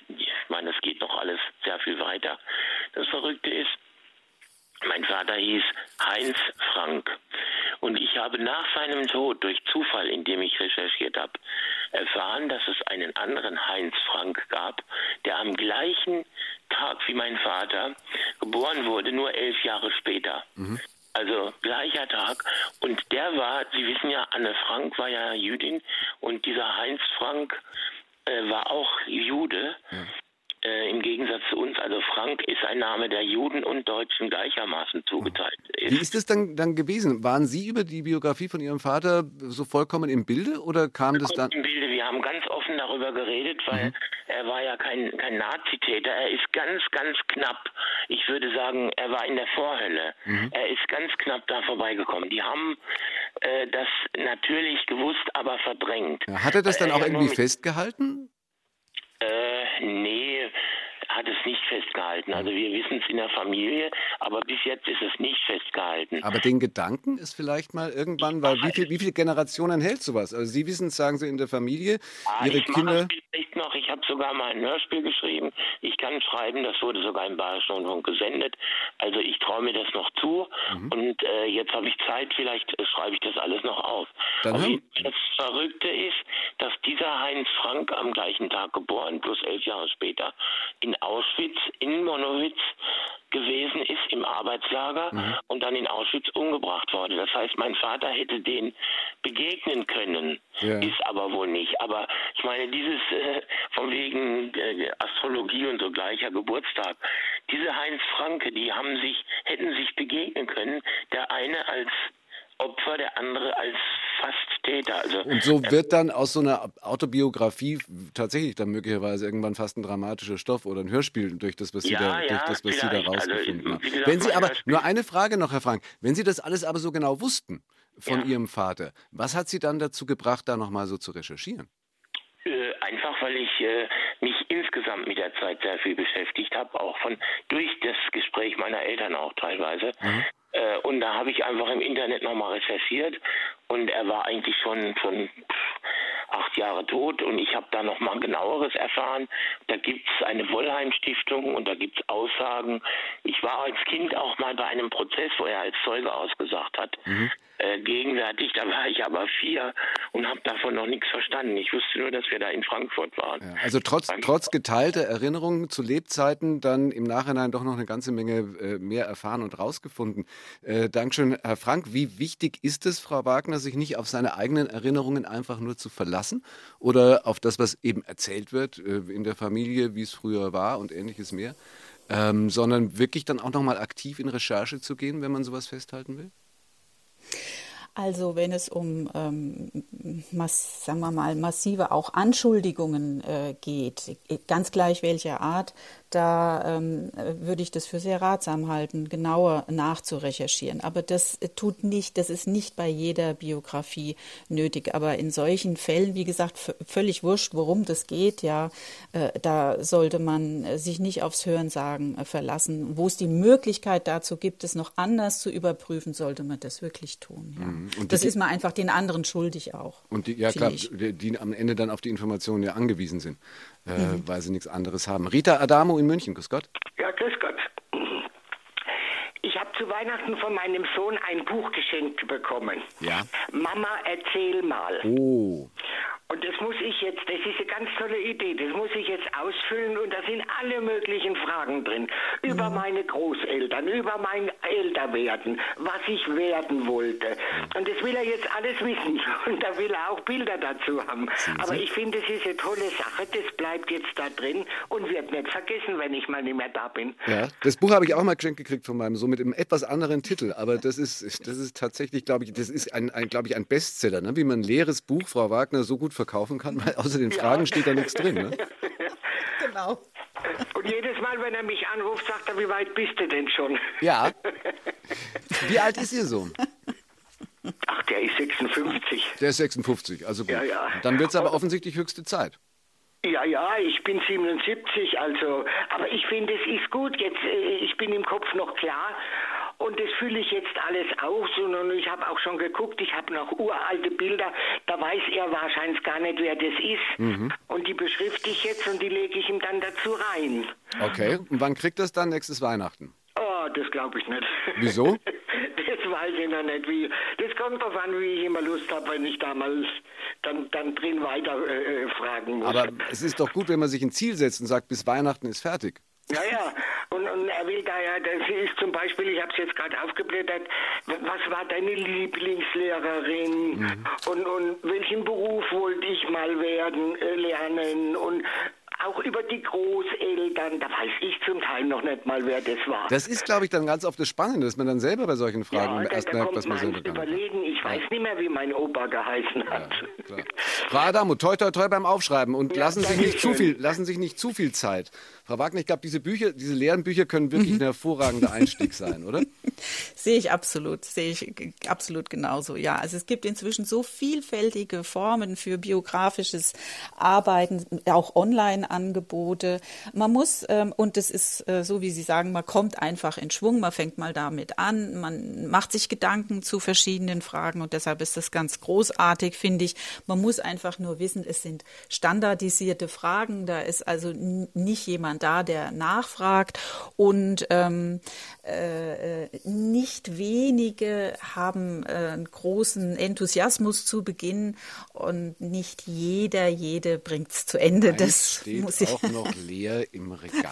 ich meine, das geht noch alles sehr viel weiter. Das Verrückte ist, mein Vater hieß Heinz Frank. Und ich habe nach seinem Tod durch Zufall, indem ich recherchiert habe, erfahren, dass es einen anderen Heinz Frank gab, der am gleichen Tag wie mein Vater geboren wurde, nur elf Jahre später. Mhm. Also gleicher Tag. Und der war, Sie wissen ja, Anne Frank war ja Jüdin und dieser Heinz Frank äh, war auch Jude. Mhm. Äh, im Gegensatz zu uns, also Frank ist ein Name, der Juden und Deutschen gleichermaßen zugeteilt ist. Wie ist es dann, dann gewesen? Waren Sie über die Biografie von Ihrem Vater so vollkommen im Bilde oder kam das dann? Im Bilde, wir haben ganz offen darüber geredet, weil mhm. er war ja kein, kein Nazitäter, er ist ganz, ganz knapp, ich würde sagen, er war in der Vorhölle, mhm. er ist ganz knapp da vorbeigekommen. Die haben äh, das natürlich gewusst, aber verdrängt. Ja, hat er das dann auch ja irgendwie festgehalten? Äh, nee, hat es nicht festgehalten. Also wir wissen es in der Familie, aber bis jetzt ist es nicht festgehalten. Aber den Gedanken ist vielleicht mal irgendwann, weil wie, viel, wie viele Generationen hält sowas? Also Sie wissen es, sagen Sie, in der Familie, ah, Ihre ich Kinder... Ich noch, ich habe sogar mal ein Hörspiel geschrieben. Ich kann schreiben, das wurde sogar im Bayerischen Rundfunk gesendet. Also ich traue mir das noch zu mhm. und äh, jetzt habe ich Zeit, vielleicht äh, schreibe ich das alles noch auf. Dann Aber das Verrückte ist, dass dieser Heinz Frank am gleichen Tag geboren, plus elf Jahre später, in Auschwitz, in Monowitz gewesen ist, im Arbeitslager mhm. und dann in Auschwitz umgebracht wurde. Das heißt, mein Vater hätte den begegnen können, ja. ist aber wohl nicht. Aber ich meine, dieses äh, von wegen äh, Astrologie und so gleicher Geburtstag, diese Heinz Franke, die haben sich, hätten sich begegnen können, der eine als Opfer, der andere als fast Täter. Also, und so wird dann aus so einer Autobiografie tatsächlich dann möglicherweise irgendwann fast ein dramatischer Stoff oder ein Hörspiel durch das, was Sie ja, da, ja, durch das, was Sie da rausgefunden also, haben. gesagt, Wenn Sie aber, Hörspiel. nur eine Frage noch, Herr Frank, wenn Sie das alles aber so genau wussten von ja. Ihrem Vater, was hat Sie dann dazu gebracht, da nochmal so zu recherchieren? Äh, einfach, weil ich äh, mich insgesamt mit der Zeit sehr viel beschäftigt habe, auch von durch das Gespräch meiner Eltern auch teilweise. Mhm. Äh, und da habe ich einfach im Internet nochmal recherchiert und er war eigentlich schon, schon acht Jahre tot und ich habe da nochmal genaueres erfahren. Da gibt es eine Wollheim-Stiftung und da gibt es Aussagen. Ich war als Kind auch mal bei einem Prozess, wo er als Zeuge ausgesagt hat. Mhm. Äh, gegenwärtig, da war ich aber vier und habe davon noch nichts verstanden. Ich wusste nur, dass wir da in Frankfurt waren. Ja, also trotz, trotz geteilter Erinnerungen zu Lebzeiten dann im Nachhinein doch noch eine ganze Menge äh, mehr erfahren und rausgefunden. Äh, Dankeschön, Herr Frank. Wie wichtig ist es, Frau Wagner, sich nicht auf seine eigenen Erinnerungen einfach nur zu verlassen oder auf das, was eben erzählt wird äh, in der Familie, wie es früher war und ähnliches mehr, ähm, sondern wirklich dann auch nochmal aktiv in Recherche zu gehen, wenn man sowas festhalten will? Also wenn es um, ähm, mass, sagen wir mal, massive auch Anschuldigungen äh, geht, ganz gleich welcher Art, da ähm, würde ich das für sehr ratsam halten, genauer nachzurecherchieren. Aber das tut nicht, das ist nicht bei jeder Biografie nötig. Aber in solchen Fällen, wie gesagt, f- völlig wurscht, worum das geht, ja, äh, da sollte man sich nicht aufs Hörensagen äh, verlassen. Wo es die Möglichkeit dazu gibt, es noch anders zu überprüfen, sollte man das wirklich tun. Ja. Mhm. Und das die, ist man einfach den anderen schuldig auch. Und die, ja klar, die, die am Ende dann auf die Informationen ja angewiesen sind. Äh, mhm. weil sie nichts anderes haben. Rita Adamo in München, grüß Gott. Ja, grüß Gott. Ich habe zu Weihnachten von meinem Sohn ein Buch geschenkt bekommen. Ja. Mama, erzähl mal. Oh. Und das muss ich jetzt, das ist eine ganz tolle Idee, das muss ich jetzt ausfüllen und da sind alle möglichen Fragen drin. Mhm. Über meine Großeltern, über mein Älterwerden, was ich werden wollte. Und das will er jetzt alles wissen. Und da will er auch Bilder dazu haben. Aber ich finde, es ist eine tolle Sache, das bleibt jetzt da drin und wird nicht vergessen, wenn ich mal nicht mehr da bin. Ja, das Buch habe ich auch mal geschenkt gekriegt von meinem Sohn mit einem etwas anderen Titel. Aber das ist, das ist tatsächlich, glaube ich, das ist ein, ein, glaube ich, ein Bestseller, ne? Wie man ein leeres Buch, Frau Wagner, so gut verkaufen kann, weil außer den Fragen ja. steht da nichts drin. Ne? Genau. Und jedes Mal, wenn er mich anruft, sagt er, wie weit bist du denn schon? Ja. Wie alt ist Ihr Sohn? Ach, der ist sechsundfünfzig. Der ist sechsundfünfzig, also gut. Ja, ja. Dann wird es aber offensichtlich höchste Zeit. Ja, ja, ich bin siebenundsiebzig, also, aber ich finde, es ist gut, jetzt, ich bin im Kopf noch klar. Und das fülle ich jetzt alles aus und ich habe auch schon geguckt, ich habe noch uralte Bilder, da da weiß er wahrscheinlich gar nicht, wer das ist. Mhm. Und die beschrifte ich jetzt und die lege ich ihm dann dazu rein. Okay, und wann kriegt das dann nächstes Weihnachten? Oh, das glaube ich nicht. Wieso? Das weiß ich noch nicht. Wie. Das kommt darauf an, wie ich immer Lust habe, wenn ich damals dann, dann drin weiter äh, fragen muss. Aber es ist doch gut, wenn man sich ein Ziel setzt und sagt, bis Weihnachten ist fertig. Ja, ja, und, und er will da ja, das ist zum Beispiel, ich habe es jetzt gerade aufgeblättert, was war deine Lieblingslehrerin mhm. und, und welchen Beruf wollte ich mal werden, äh, lernen und auch über die Großeltern, da weiß ich zum Teil noch nicht mal, wer das war. Das ist, glaube ich, dann ganz oft das Spannende, dass man dann selber bei solchen Fragen ja, erst da, da merkt, was man selber kann. Überlegen. Ich weiß nicht mehr, wie mein Opa geheißen hat. Ja, Frau Adamo, toi toi toi beim Aufschreiben und ja, lassen, sich nicht zu viel, lassen sich nicht zu viel Zeit. Frau Wagner, ich glaube, diese Bücher, diese leeren Bücher können wirklich mhm. ein hervorragender Einstieg sein, oder? Sehe ich absolut, sehe ich absolut genauso, ja. Also es gibt inzwischen so vielfältige Formen für biografisches Arbeiten, auch Online-Angebote. Man muss, ähm, und das ist äh, so, wie Sie sagen, man kommt einfach in Schwung, man fängt mal damit an, man macht sich Gedanken zu verschiedenen Fragen und deshalb ist das ganz großartig, finde ich. Man muss einfach nur wissen, es sind standardisierte Fragen, da ist also n- nicht jemand da, der nachfragt und ähm, äh, nicht wenige haben äh, einen großen Enthusiasmus zu Beginn und nicht jeder, jede bringt es zu Ende. Eins das steht muss ich auch noch leer im Regal.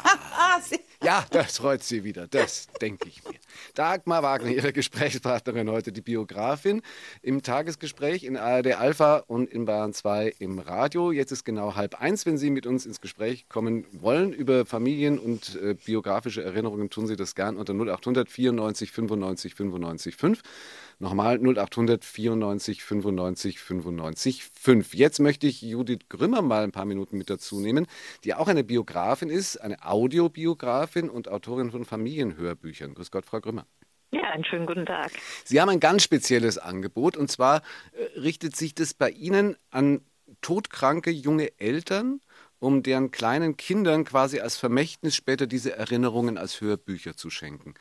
Ja, das freut Sie wieder, das denke ich mir. Dagmar Wagner, Ihre Gesprächspartnerin heute, die Biografin im Tagesgespräch in A R D Alpha und in Bayern zwei im Radio. Jetzt ist genau halb eins, wenn Sie mit uns ins Gespräch kommen wollen über Familien und äh, biografische Erinnerungen, tun Sie das gern unter null acht hundert vierundneunzig fünfundneunzig fünfundneunzig fünf. Nochmal null acht hundert vierundneunzig fünfundneunzig fünfundneunzig fünf. Jetzt möchte ich Judith Grümmer mal ein paar Minuten mit dazu nehmen, die auch eine Biografin ist, eine Audiobiografin und Autorin von Familienhörbüchern. Grüß Gott, Frau Grümmer. Ja, einen schönen guten Tag. Sie haben ein ganz spezielles Angebot und zwar äh, richtet sich das bei Ihnen an todkranke junge Eltern, um deren kleinen Kindern quasi als Vermächtnis später diese Erinnerungen als Hörbücher zu schenken.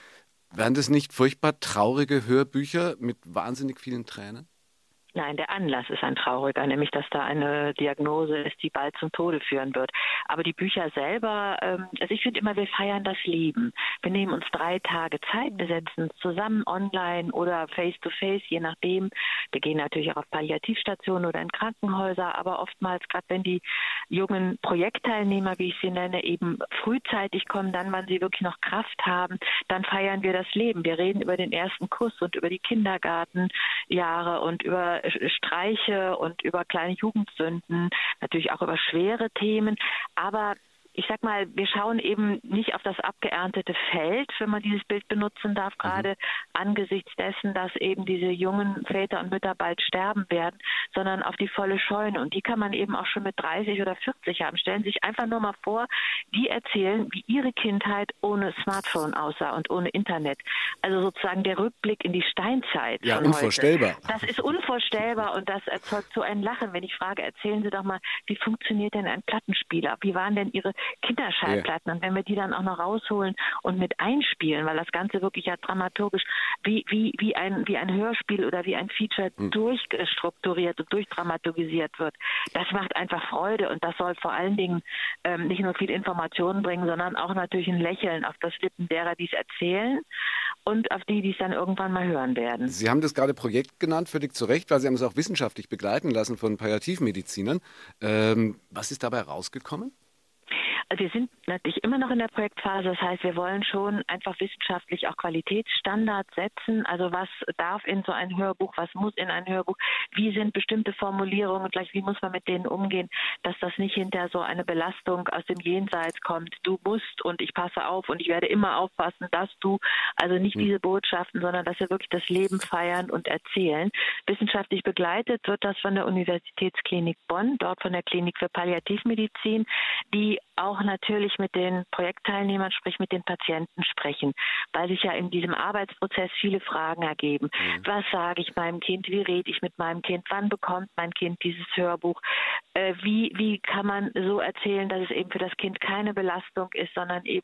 Wären das nicht furchtbar traurige Hörbücher mit wahnsinnig vielen Tränen? Nein, der Anlass ist ein trauriger, nämlich dass da eine Diagnose ist, die bald zum Tode führen wird. Aber die Bücher selber, ähm, also ich finde immer, wir feiern das Leben. Wir nehmen uns drei Tage Zeit, wir setzen uns zusammen online oder face-to-face, je nachdem. Wir gehen natürlich auch auf Palliativstationen oder in Krankenhäuser, aber oftmals, gerade wenn die jungen Projektteilnehmer, wie ich sie nenne, eben frühzeitig kommen, dann, wann sie wirklich noch Kraft haben, dann feiern wir das Leben. Wir reden über den ersten Kuss und über die Kindergartenjahre und über Streiche und über kleine Jugendsünden, natürlich auch über schwere Themen, aber ich sag mal, wir schauen eben nicht auf das abgeerntete Feld, wenn man dieses Bild benutzen darf, gerade mhm. angesichts dessen, dass eben diese jungen Väter und Mütter bald sterben werden, sondern auf die volle Scheune. Und die kann man eben auch schon mit dreißig oder vierzig haben. Stellen Sie sich einfach nur mal vor, die erzählen, wie ihre Kindheit ohne Smartphone aussah und ohne Internet. Also sozusagen der Rückblick in die Steinzeit. Ja, unvorstellbar. Heute. Das ist unvorstellbar und das erzeugt so ein Lachen, wenn ich frage, erzählen Sie doch mal, wie funktioniert denn ein Plattenspieler? Wie waren denn Ihre Kinderschallplatten? Ja. Und wenn wir die dann auch noch rausholen und mit einspielen, weil das Ganze wirklich ja dramaturgisch wie, wie, wie, ein, wie ein Hörspiel oder wie ein Feature hm. durchstrukturiert und durchdramaturgisiert wird, das macht einfach Freude und das soll vor allen Dingen ähm, nicht nur viel Informationen bringen, sondern auch natürlich ein Lächeln auf das Lippen derer, die es erzählen und auf die, die es dann irgendwann mal hören werden. Sie haben das gerade Projekt genannt, völlig zu Recht, weil Sie haben es auch wissenschaftlich begleiten lassen von Palliativmedizinern. Ähm, was ist dabei rausgekommen? Also wir sind natürlich immer noch in der Projektphase, das heißt, wir wollen schon einfach wissenschaftlich auch Qualitätsstandards setzen. Also was darf in so ein Hörbuch, was muss in ein Hörbuch, wie sind bestimmte Formulierungen, gleich wie muss man mit denen umgehen, dass das nicht hinter so eine Belastung aus dem Jenseits kommt. Du musst und ich passe auf und ich werde immer aufpassen, dass du, also nicht diese Botschaften, sondern dass wir wirklich das Leben feiern und erzählen. Wissenschaftlich begleitet wird das von der Universitätsklinik Bonn, dort von der Klinik für Palliativmedizin, die auch natürlich mit den Projektteilnehmern, sprich mit den Patienten sprechen, weil sich ja in diesem Arbeitsprozess viele Fragen ergeben. Mhm. Was sage ich meinem Kind? Wie rede ich mit meinem Kind? Wann bekommt mein Kind dieses Hörbuch? Äh, wie, wie kann man so erzählen, dass es eben für das Kind keine Belastung ist, sondern eben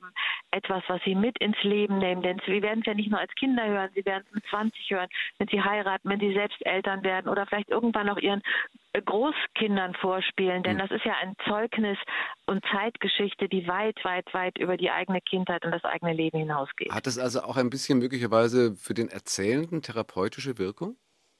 etwas, was Sie mit ins Leben nehmen. Denn Sie werden es ja nicht nur als Kinder hören, Sie werden es mit zwanzig hören, wenn Sie heiraten, wenn Sie selbst Eltern werden oder vielleicht irgendwann auch Ihren Großkindern vorspielen. Denn das ist ja ein Zeugnis und Zeitgeschichte, die weit, weit, weit über die eigene Kindheit und das eigene Leben hinausgeht. Hat es also auch ein bisschen möglicherweise für den Erzählenden therapeutische Wirkung?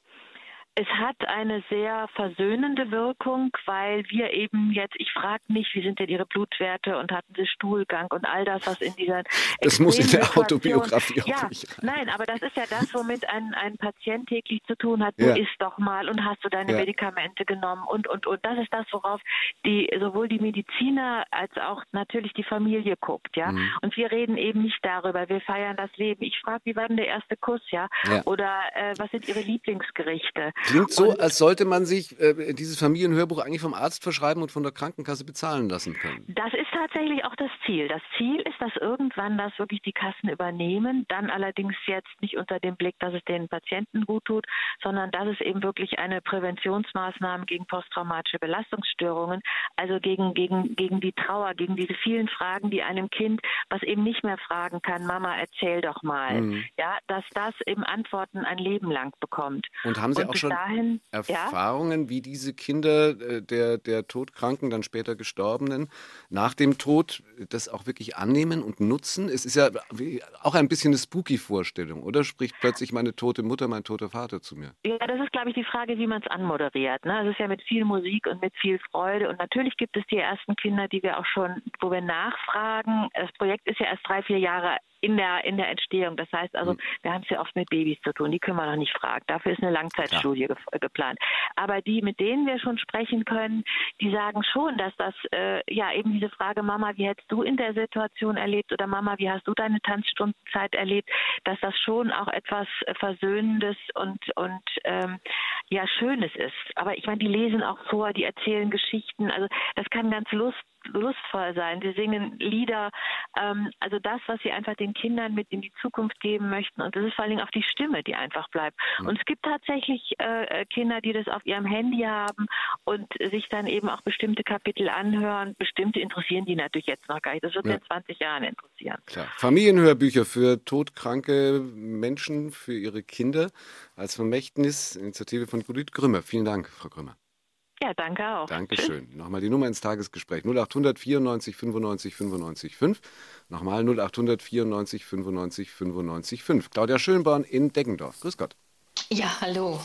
Es hat eine sehr versöhnende Wirkung, weil wir eben jetzt, ich frage nicht, wie sind denn Ihre Blutwerte und hatten Sie Stuhlgang und all das, was in dieser Das muss in der Situation, Autobiografie auch ja, nicht rein. Nein, aber das ist ja das, womit ein, ein Patient täglich zu tun hat. Du Ja. isst doch mal und hast du deine Ja. Medikamente genommen und, und, und. Das ist das, worauf die sowohl die Mediziner als auch natürlich die Familie guckt, ja. Mhm. Und wir reden eben nicht darüber, wir feiern das Leben. Ich frage, wie war denn der erste Kuss, ja? Ja. Oder äh, was sind Ihre Lieblingsgerichte? Klingt so, Und als sollte man sich äh, dieses Familienhörbuch eigentlich vom Arzt verschreiben und von der Krankenkasse bezahlen lassen können. das ist tatsächlich auch das Ziel. Das Ziel ist, dass irgendwann das wirklich die Kassen übernehmen, dann allerdings jetzt nicht unter dem Blick, dass es den Patienten gut tut, sondern dass es eben wirklich eine Präventionsmaßnahme gegen posttraumatische Belastungsstörungen, also gegen, gegen, gegen die Trauer, gegen diese vielen Fragen, die einem Kind, was eben nicht mehr fragen kann, Mama, erzähl doch mal, Mhm. ja, dass das eben Antworten ein Leben lang bekommt. Und haben Sie Und auch bis schon dahin, Erfahrungen, wie diese Kinder äh, der, der Todkranken, dann später Gestorbenen, nach dem Tod das auch wirklich annehmen und nutzen? Es ist ja wie- auch ein bisschen eine Spooky-Vorstellung, oder? Spricht plötzlich meine tote Mutter, mein toter Vater zu mir? Ja, das ist, glaube ich, die Frage, wie man es anmoderiert. Ne? Es ist ja mit viel Musik und mit viel Freude. Und natürlich gibt es die ersten Kinder, die wir auch schon, wo wir nachfragen. Das Projekt ist ja erst drei, vier Jahre in der, in der Entstehung. Das heißt also, Mhm. wir haben es ja oft mit Babys zu tun. Die können wir noch nicht fragen. Dafür ist eine Langzeitstudie ge geplant. Aber die, mit denen wir schon sprechen können, die sagen schon, dass das, äh, ja, eben diese Frage, Mama, wie hättest du in der Situation erlebt? Oder Mama, wie hast du deine Tanzstundenzeit erlebt? Dass das schon auch etwas äh, Versöhnendes und, und ähm, ja, Schönes ist. Aber ich meine, die lesen auch vor, die erzählen Geschichten. Also das kann ganz lust lustvoll sein. Sie singen Lieder, ähm, also das, was sie einfach den Kindern mit in die Zukunft geben möchten. Und das ist vor allen Dingen auch die Stimme, die einfach bleibt. Mhm. Und es gibt tatsächlich äh, Kinder, die das auf ihrem Handy haben und sich dann eben auch bestimmte Kapitel anhören. Bestimmte interessieren die natürlich jetzt noch gar nicht. Das wird ja in zwanzig Jahren interessieren. Klar. Familienhörbücher für todkranke Menschen, für ihre Kinder als Vermächtnis, Initiative von Judith Grümmer. Vielen Dank, Frau Grümmer. Ja, danke auch. Dankeschön. Tschüss. Nochmal die Nummer ins Tagesgespräch. null achthundert vierundneunzig fünfundneunzig fünfundneunzig fünf. Nochmal null achthundert vierundneunzig fünfundneunzig fünfundneunzig fünf. Claudia Schönborn in Deggendorf. Grüß Gott. Ja, hallo.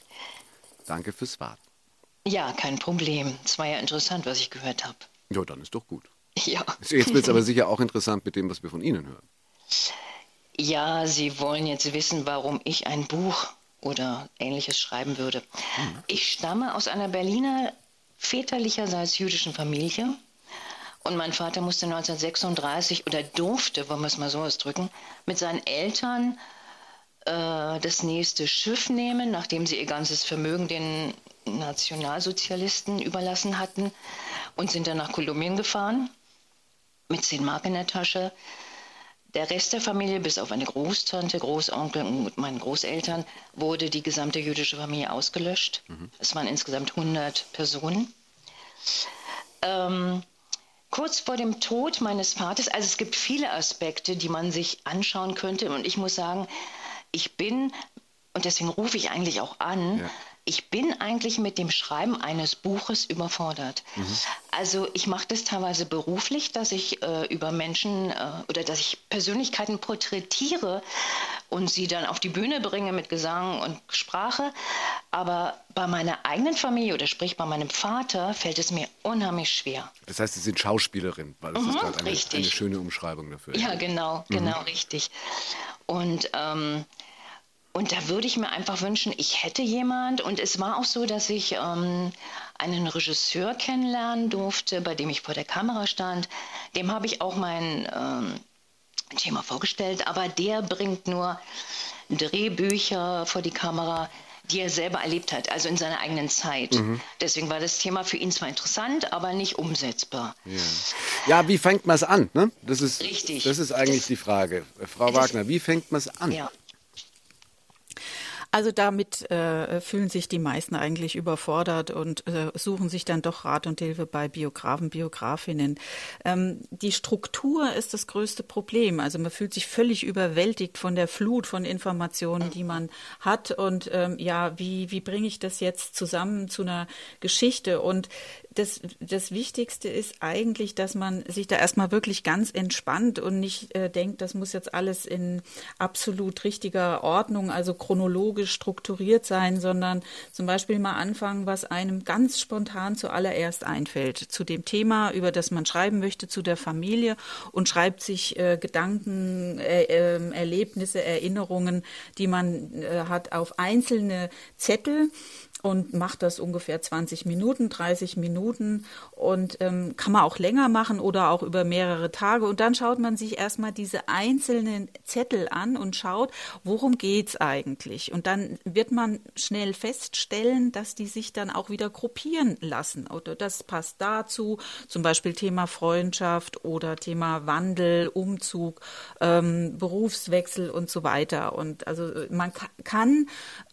Danke fürs Warten. Ja, kein Problem. Es war ja interessant, was ich gehört habe. Ja, dann ist doch gut. Ja. Jetzt wird es aber sicher auch interessant mit dem, was wir von Ihnen hören. Ja, Sie wollen jetzt wissen, warum ich ein Buch oder Ähnliches schreiben würde. Hm. Ich stamme aus einer Berliner väterlicherseits jüdischen Familie und mein Vater musste neunzehnhundertsechsunddreißig oder durfte, wollen wir es mal so ausdrücken, mit seinen Eltern äh, das nächste Schiff nehmen, nachdem sie ihr ganzes Vermögen den Nationalsozialisten überlassen hatten und sind dann nach Kolumbien gefahren mit zehn Mark in der Tasche. Der Rest der Familie, bis auf eine Großtante, Großonkel und meine Großeltern, wurde die gesamte jüdische Familie ausgelöscht. Mhm. Es waren insgesamt hundert Personen. Ähm, kurz vor dem Tod meines Vaters, also es gibt viele Aspekte, die man sich anschauen könnte. Und ich muss sagen, ich bin, und deswegen rufe ich eigentlich auch an, ja. Ich bin eigentlich mit dem Schreiben eines Buches überfordert. Mhm. Also ich mache das teilweise beruflich, dass ich äh, über Menschen äh, oder dass ich Persönlichkeiten porträtiere und sie dann auf die Bühne bringe mit Gesang und Sprache. Aber bei meiner eigenen Familie oder sprich bei meinem Vater fällt es mir unheimlich schwer. Das heißt, Sie sind Schauspielerin, weil das mhm, ist gerade eine, eine schöne Umschreibung dafür. Ja, genau, mhm. genau, richtig. Und ähm, Und da würde ich mir einfach wünschen, ich hätte jemand. Und es war auch so, dass ich ähm, einen Regisseur kennenlernen durfte, bei dem ich vor der Kamera stand. Dem habe ich auch mein ähm, Thema vorgestellt. Aber der bringt nur Drehbücher vor die Kamera, die er selber erlebt hat, also in seiner eigenen Zeit. Mhm. Deswegen war das Thema für ihn zwar interessant, aber nicht umsetzbar. Ja, ja, wie fängt man es an? Ne? Das ist, Richtig. Das ist eigentlich das, die Frage. Frau Wagner, wie fängt man es an? Ja. Also damit äh, fühlen sich die meisten eigentlich überfordert und äh, suchen sich dann doch Rat und Hilfe bei Biografen, Biografinnen. Ähm, die Struktur ist das größte Problem. Also man fühlt sich völlig überwältigt von der Flut von Informationen, die man hat. Und ähm, ja, wie, wie bringe ich das jetzt zusammen zu einer Geschichte? Und das, das Wichtigste ist eigentlich, dass man sich da erstmal wirklich ganz entspannt und nicht äh, denkt, das muss jetzt alles in absolut richtiger Ordnung, also chronologisch strukturiert sein, sondern zum Beispiel mal anfangen, was einem ganz spontan zuallererst einfällt zu dem Thema, über das man schreiben möchte, zu der Familie und schreibt sich äh, Gedanken, äh, äh, Erlebnisse, Erinnerungen, die man äh, hat, auf einzelne Zettel und macht das ungefähr zwanzig Minuten, dreißig Minuten und ähm, kann man auch länger machen oder auch über mehrere Tage. Und dann schaut man sich erstmal diese einzelnen Zettel an und schaut, worum geht's eigentlich? Und dann wird man schnell feststellen, dass die sich dann auch wieder gruppieren lassen. Oder das passt dazu, zum Beispiel Thema Freundschaft oder Thema Wandel, Umzug, ähm, Berufswechsel und so weiter. Und also man kann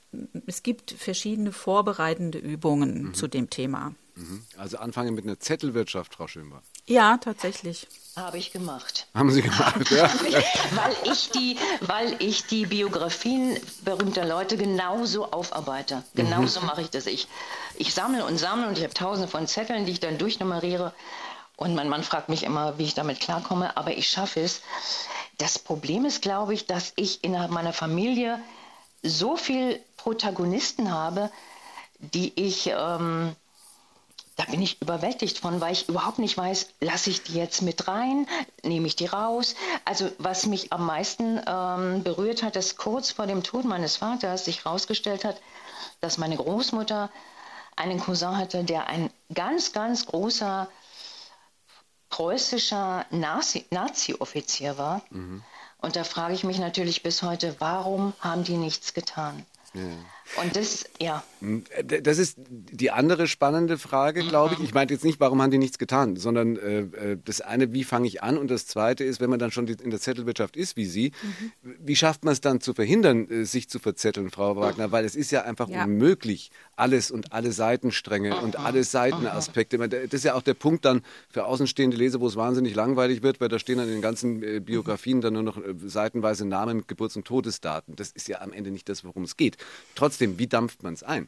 Es gibt verschiedene vorbereitende Übungen mhm. zu dem Thema. Also anfangen mit einer Zettelwirtschaft, Frau Schönborn. Ja, tatsächlich. Habe ich gemacht. Haben Sie gemacht, ja. weil, ich die, weil ich die Biografien berühmter Leute genauso aufarbeite. Genauso mhm. mache ich das. Ich, ich sammle und sammle und ich habe tausende von Zetteln, die ich dann durchnummeriere. Und mein Mann fragt mich immer, wie ich damit klarkomme, aber ich schaffe es. Das Problem ist, glaube ich, dass ich innerhalb meiner Familie so viel Protagonisten habe, die ich, ähm, da bin ich überwältigt von, weil ich überhaupt nicht weiß, lasse ich die jetzt mit rein, nehme ich die raus. Also was mich am meisten ähm, berührt hat, dass kurz vor dem Tod meines Vaters sich herausgestellt hat, dass meine Großmutter einen Cousin hatte, der ein ganz, ganz großer preußischer Nazi- Nazi-Offizier war. Mhm. Und da frage ich mich natürlich bis heute, warum haben die nichts getan? Ja. Und das, ja. Das ist die andere spannende Frage, glaube ich. Ich meine jetzt nicht, warum haben die nichts getan, sondern äh, das eine, wie fange ich an? Und das zweite ist, wenn man dann schon in der Zettelwirtschaft ist, wie Sie, mhm. wie schafft man es dann zu verhindern, sich zu verzetteln, Frau Wagner? Weil es ist ja einfach ja. unmöglich, alles und alle Seitenstränge und alle Seitenaspekte. Das ist ja auch der Punkt dann für außenstehende Leser, wo es wahnsinnig langweilig wird, weil da stehen dann in den ganzen äh, Biografien dann nur noch äh, seitenweise Namen mit Geburts- und Todesdaten. Das ist ja am Ende nicht das, worum es geht. Trotzdem, wie dampft man es ein?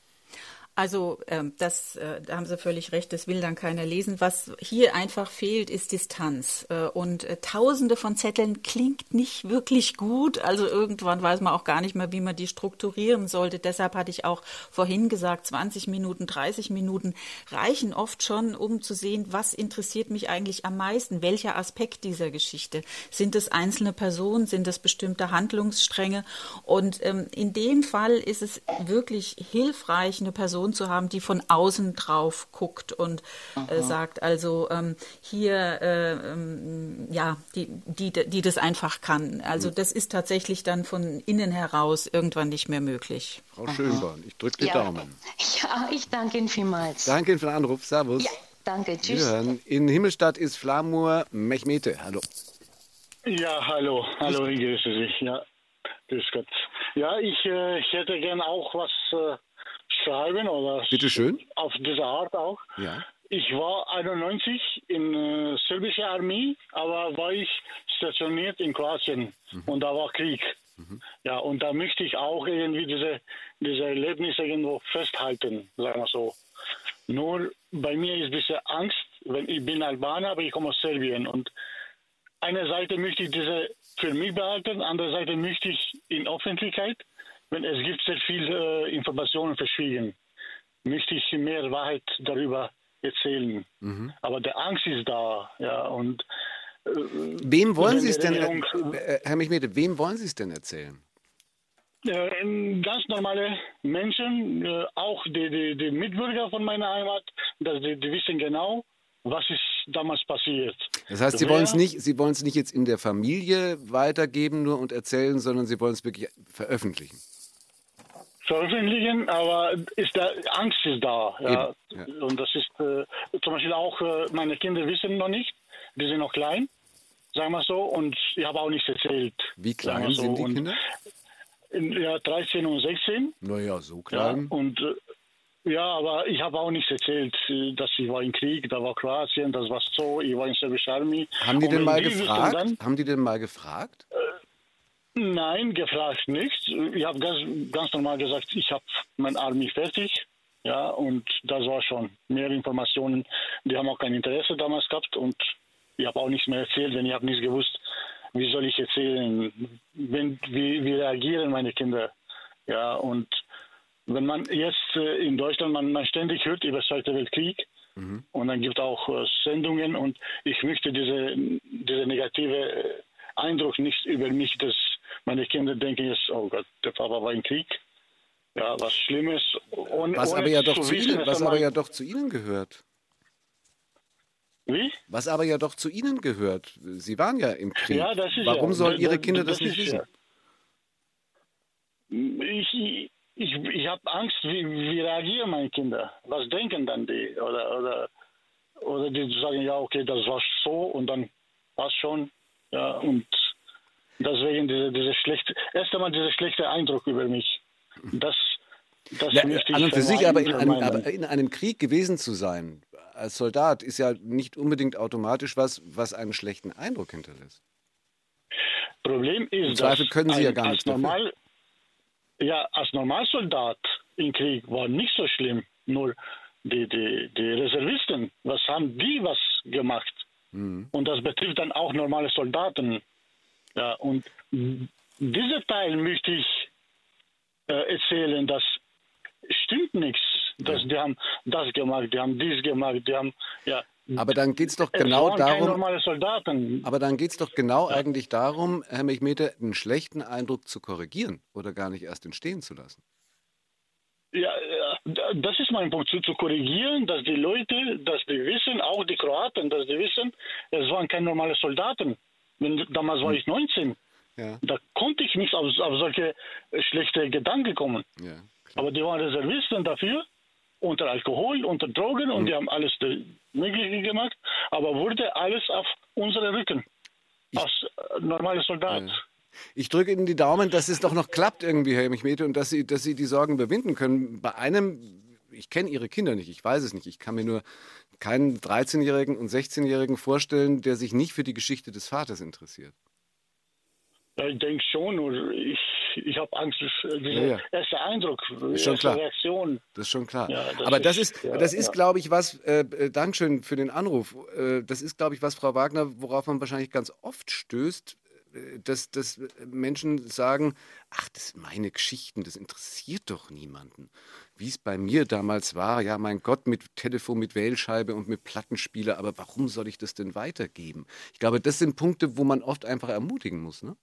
Also ähm, das, äh, da haben Sie völlig recht, das will dann keiner lesen. Was hier einfach fehlt, ist Distanz. Äh, und äh, tausende von Zetteln klingt nicht wirklich gut. Also irgendwann weiß man auch gar nicht mehr, wie man die strukturieren sollte. Deshalb hatte ich auch vorhin gesagt, zwanzig Minuten, dreißig Minuten reichen oft schon, um zu sehen, was interessiert mich eigentlich am meisten. Welcher Aspekt dieser Geschichte? Sind es einzelne Personen? Sind es bestimmte Handlungsstränge? Und ähm, in dem Fall ist es wirklich hilfreich, eine Person zu haben, die von außen drauf guckt und äh, sagt, also ähm, hier, äh, ähm, ja, die, die, die das einfach kann. Also das ist tatsächlich dann von innen heraus irgendwann nicht mehr möglich. Frau Schönborn, ich drücke die ja. Daumen. Ja, ich danke Ihnen vielmals. Danke Ihnen für den Anruf. Servus. Ja, danke. Tschüss. Wir hören. In Himmelstadt ist Flamur Mechmete. Hallo. Ja, hallo. Hallo, ich grüße Sie. Ja, grüß Gott. Ja, ich, äh, ich hätte gern auch was äh, schreiben oder Bitte schön. Auf diese Art auch. Ja. Ich war einundneunzig in äh, serbischer Armee, aber war ich stationiert in Kroatien mhm. und da war Krieg. Mhm. Ja, und da möchte ich auch irgendwie diese, diese Erlebnisse irgendwo festhalten, sagen wir so. Nur bei mir ist ein bisschen Angst, wenn ich bin Albaner, aber ich komme aus Serbien und eine Seite möchte ich diese für mich behalten, andere Seite möchte ich in Öffentlichkeit, wenn es gibt sehr viele äh, Informationen verschwiegen, möchte ich mehr Wahrheit darüber erzählen. Mhm. Aber der Angst ist da, ja, und äh, wem wollen Sie es denn, äh, Herr Mechmete, wem wollen Sie es denn erzählen? Äh, ganz normale Menschen, äh, auch die, die, die Mitbürger von meiner Heimat, dass die, die wissen genau, was ist damals passiert. Das heißt, Sie wollen es nicht, Sie wollen es nicht jetzt in der Familie weitergeben nur und erzählen, sondern Sie wollen es wirklich veröffentlichen. Veröffentlichen, aber ist da, Angst ist da. Ja. Ja. Und das ist äh, zum Beispiel auch, äh, meine Kinder wissen noch nicht, die sind noch klein, sagen wir so, und ich habe auch nichts erzählt. Wie klein so. sind die und, Kinder? Ja, dreizehn und sechzehn. Naja, so klein. Ja, und ja, aber ich habe auch nichts erzählt, dass ich war im Krieg, da war Kroatien, das war so, ich war in Serbische Armee. Haben die denn mal gefragt? Dann, haben die denn mal gefragt? Äh, nein, gefragt nicht. Ich habe ganz, ganz normal gesagt, ich habe meine Armee fertig. Ja, und das war schon. Mehr Informationen, die haben auch kein Interesse damals gehabt und ich habe auch nichts mehr erzählt, denn ich habe nichts gewusst, wie soll ich erzählen, wenn, wie, wie reagieren meine Kinder. Ja, und wenn man jetzt äh, in Deutschland, man, man ständig hört über den Zweiten Weltkrieg mhm. und dann gibt es auch äh, Sendungen und ich möchte diese, diese negative äh, Eindruck nicht über mich, dass meine Kinder denken jetzt, oh Gott, der Papa war im Krieg. Ja, was Schlimmes. Und, was aber, ja doch, zu Ihnen, was aber ja doch zu Ihnen gehört. Wie? Was aber ja doch zu Ihnen gehört. Sie waren ja im Krieg. Ja, das ist Warum ja. sollen das, Ihre Kinder das, das nicht wissen? Ja. Ich, ich, ich habe Angst, wie, wie reagieren meine Kinder? Was denken dann die? Oder, oder, oder die sagen, ja, okay, das war so und dann war es schon. Ja, und deswegen diese, diese schlechte, erst einmal dieser schlechte Eindruck über mich. Das, das ja, an und für sich, aber in, einem, aber in einem Krieg gewesen zu sein, als Soldat, ist ja nicht unbedingt automatisch was, was einen schlechten Eindruck hinterlässt. Problem ist, im Zweifel dass können Sie ein, ja gar nicht normal, ja, als Normalsoldat im Krieg war nicht so schlimm. Nur die, die, die Reservisten, was haben die was gemacht? Mhm. Und das betrifft dann auch normale Soldaten. Ja, und dieser Teil möchte ich äh, erzählen, das stimmt nichts. Dass die haben das gemacht, die haben dies gemacht, die haben, ja. Aber dann geht es doch genau es waren darum. Keine normale Soldaten. Aber dann geht es doch genau ja. eigentlich darum, Herr Mechmete, einen schlechten Eindruck zu korrigieren oder gar nicht erst entstehen zu lassen. Ja, das ist mein Punkt, zu, zu korrigieren, dass die Leute, dass die wissen, auch die Kroaten, dass die wissen, es waren keine normale Soldaten. Wenn, damals war ich neunzehn. Ja. Da konnte ich nicht auf, auf solche schlechte Gedanken kommen. Ja, aber die waren Reservisten dafür, unter Alkohol, unter Drogen und mhm. die haben alles Mögliche gemacht, aber wurde alles auf unsere Rücken. Ich, als normale Soldat. Ja. Ich drücke Ihnen die Daumen, dass es doch noch klappt irgendwie, Herr Mechmete, und dass Sie, dass Sie die Sorgen überwinden können. Bei einem, ich kenne Ihre Kinder nicht, ich weiß es nicht, ich kann mir nur keinen dreizehnjährigen und sechzehnjährigen vorstellen, der sich nicht für die Geschichte des Vaters interessiert. Ja, ich denke schon, nur ich, ich habe Angst, dieser ja, ja. erste Eindruck, ist schon klar. Reaktion. Das ist schon klar. Ja, das Aber ist, das ist, ja, das ist ja. glaube ich, was, äh, Dankeschön für den Anruf, äh, das ist, glaube ich, was, Frau Wagner, worauf man wahrscheinlich ganz oft stößt, Dass, dass Menschen sagen, ach, das sind meine Geschichten, das interessiert doch niemanden. Wie es bei mir damals war, ja, mein Gott, mit Telefon, mit Wählscheibe und mit Plattenspieler, aber warum soll ich das denn weitergeben? Ich glaube, das sind Punkte, wo man oft einfach ermutigen muss, ne?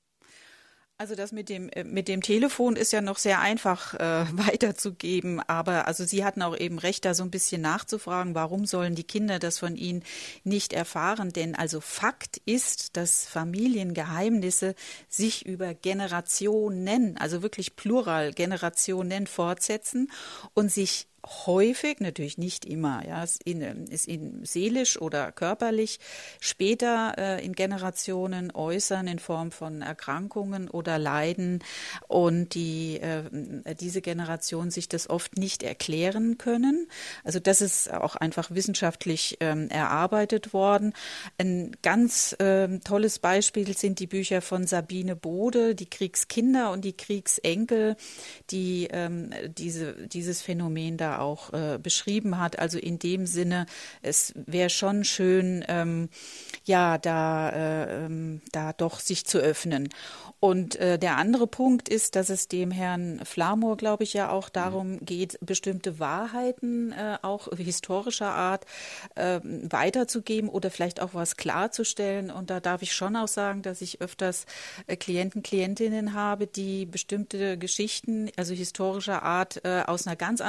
Also das mit dem mit dem Telefon ist ja noch sehr einfach äh, weiterzugeben, aber also Sie hatten auch eben recht, da so ein bisschen nachzufragen, warum sollen die Kinder das von Ihnen nicht erfahren? Denn also Fakt ist, dass Familiengeheimnisse sich über Generationen, also wirklich plural Generationen fortsetzen und sich häufig, natürlich nicht immer, ja, ist ihnen, ist ihnen seelisch oder körperlich später äh, in Generationen äußern in Form von Erkrankungen oder Leiden und die äh, diese Generation sich das oft nicht erklären können. Also das ist auch einfach wissenschaftlich ähm, erarbeitet worden. Ein ganz äh, tolles Beispiel sind die Bücher von Sabine Bode, die Kriegskinder und die Kriegsenkel, die ähm, diese dieses Phänomen da auch äh, beschrieben hat. Also in dem Sinne, es wäre schon schön, ähm, ja, da, äh, ähm, da doch sich zu öffnen. Und äh, der andere Punkt ist, dass es dem Herrn Flamur, glaube ich, ja auch darum geht, bestimmte Wahrheiten äh, auch historischer Art äh, weiterzugeben oder vielleicht auch was klarzustellen. Und da darf ich schon auch sagen, dass ich öfters äh, Klienten, Klientinnen habe, die bestimmte Geschichten, also historischer Art, äh, aus einer ganz anderen Perspektive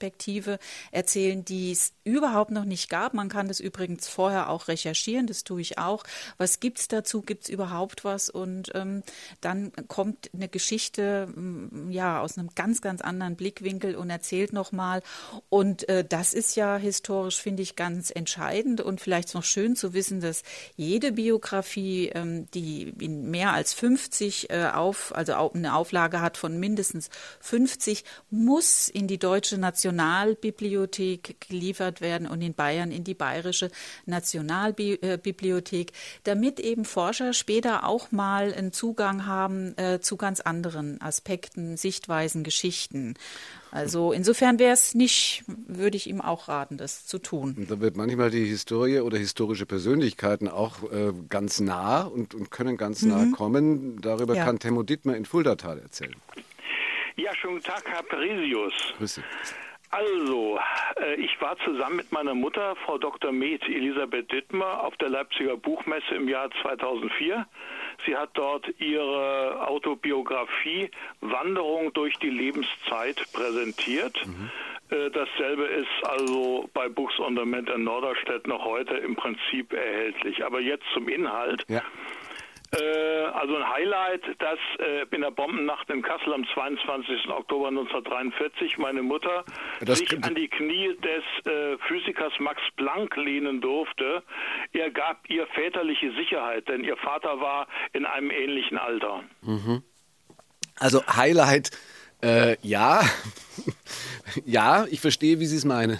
Perspektive erzählen, die es überhaupt noch nicht gab. Man kann das übrigens vorher auch recherchieren, das tue ich auch. Was gibt es dazu? Gibt es überhaupt was? Und ähm, dann kommt eine Geschichte ja aus einem ganz, ganz anderen Blickwinkel und erzählt nochmal. Und äh, das ist ja historisch, finde ich, ganz entscheidend und vielleicht noch schön zu wissen, dass jede Biografie, ähm, die in mehr als fünfzig äh, auf, also eine Auflage hat von mindestens fünfzig, muss in die Deutsche Nationalbibliothek geliefert werden und in Bayern in die Bayerische Nationalbibliothek, damit eben Forscher später auch mal einen Zugang haben äh, zu ganz anderen Aspekten, Sichtweisen, Geschichten. Also insofern wäre es nicht, würde ich ihm auch raten, das zu tun. Und da wird manchmal die Historie oder historische Persönlichkeiten auch äh, ganz nah und, und können ganz mhm. nah kommen. Darüber ja. kann Temmo Dittmer in Fuldatal erzählen. Ja, schönen Tag, Herr Parisius. Grüße. Also, äh, ich war zusammen mit meiner Mutter, Frau Doktor Med Elisabeth Dittmer, auf der Leipziger Buchmesse im Jahr zweitausendvier. Sie hat dort ihre Autobiografie Wanderung durch die Lebenszeit präsentiert. Mhm. Äh, dasselbe ist also bei Books on Demand in Norderstedt noch heute im Prinzip erhältlich. Aber jetzt zum Inhalt. Ja. Also ein Highlight, dass äh, in der Bombennacht in Kassel am zweiundzwanzigsten Oktober neunzehnhundertdreiundvierzig meine Mutter das sich an die Knie des äh, Physikers Max Planck lehnen durfte. Er gab ihr väterliche Sicherheit, denn ihr Vater war in einem ähnlichen Alter. Mhm. Also Highlight, äh, ja, ja, ich verstehe, wie Sie es meinen.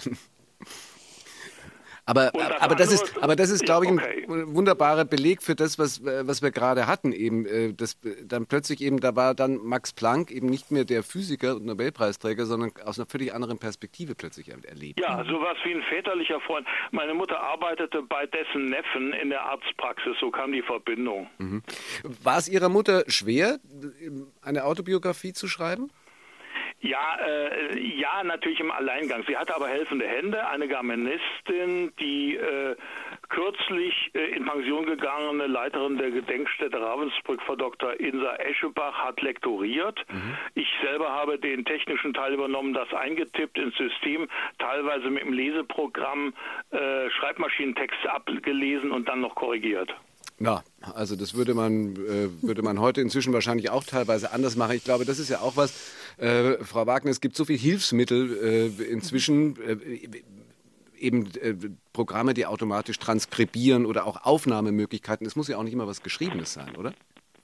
Aber, aber, das ist, aber das ist, glaube ich, ein okay. wunderbarer Beleg für das, was, was wir gerade hatten. Eben, das, dann plötzlich eben, da war dann Max Planck eben nicht mehr der Physiker und Nobelpreisträger, sondern aus einer völlig anderen Perspektive plötzlich erlebt. Ja, sowas wie ein väterlicher Freund. Meine Mutter arbeitete bei dessen Neffen in der Arztpraxis, so kam die Verbindung. Mhm. War es Ihrer Mutter schwer, eine Autobiografie zu schreiben? Ja, äh, ja, natürlich im Alleingang. Sie hatte aber helfende Hände, eine Germanistin, die äh, kürzlich äh, in Pension gegangene Leiterin der Gedenkstätte Ravensbrück, Frau Doktor Insa Eschebach, hat lektoriert. Mhm. Ich selber habe den technischen Teil übernommen, das eingetippt ins System, teilweise mit dem Leseprogramm äh, Schreibmaschinentexte abgelesen und dann noch korrigiert. Ja, also das würde man, äh, würde man heute inzwischen wahrscheinlich auch teilweise anders machen. Ich glaube, das ist ja auch was, äh, Frau Wagner, es gibt so viele Hilfsmittel äh, inzwischen, äh, eben äh, Programme, die automatisch transkribieren oder auch Aufnahmemöglichkeiten. Es muss ja auch nicht immer was Geschriebenes sein, oder?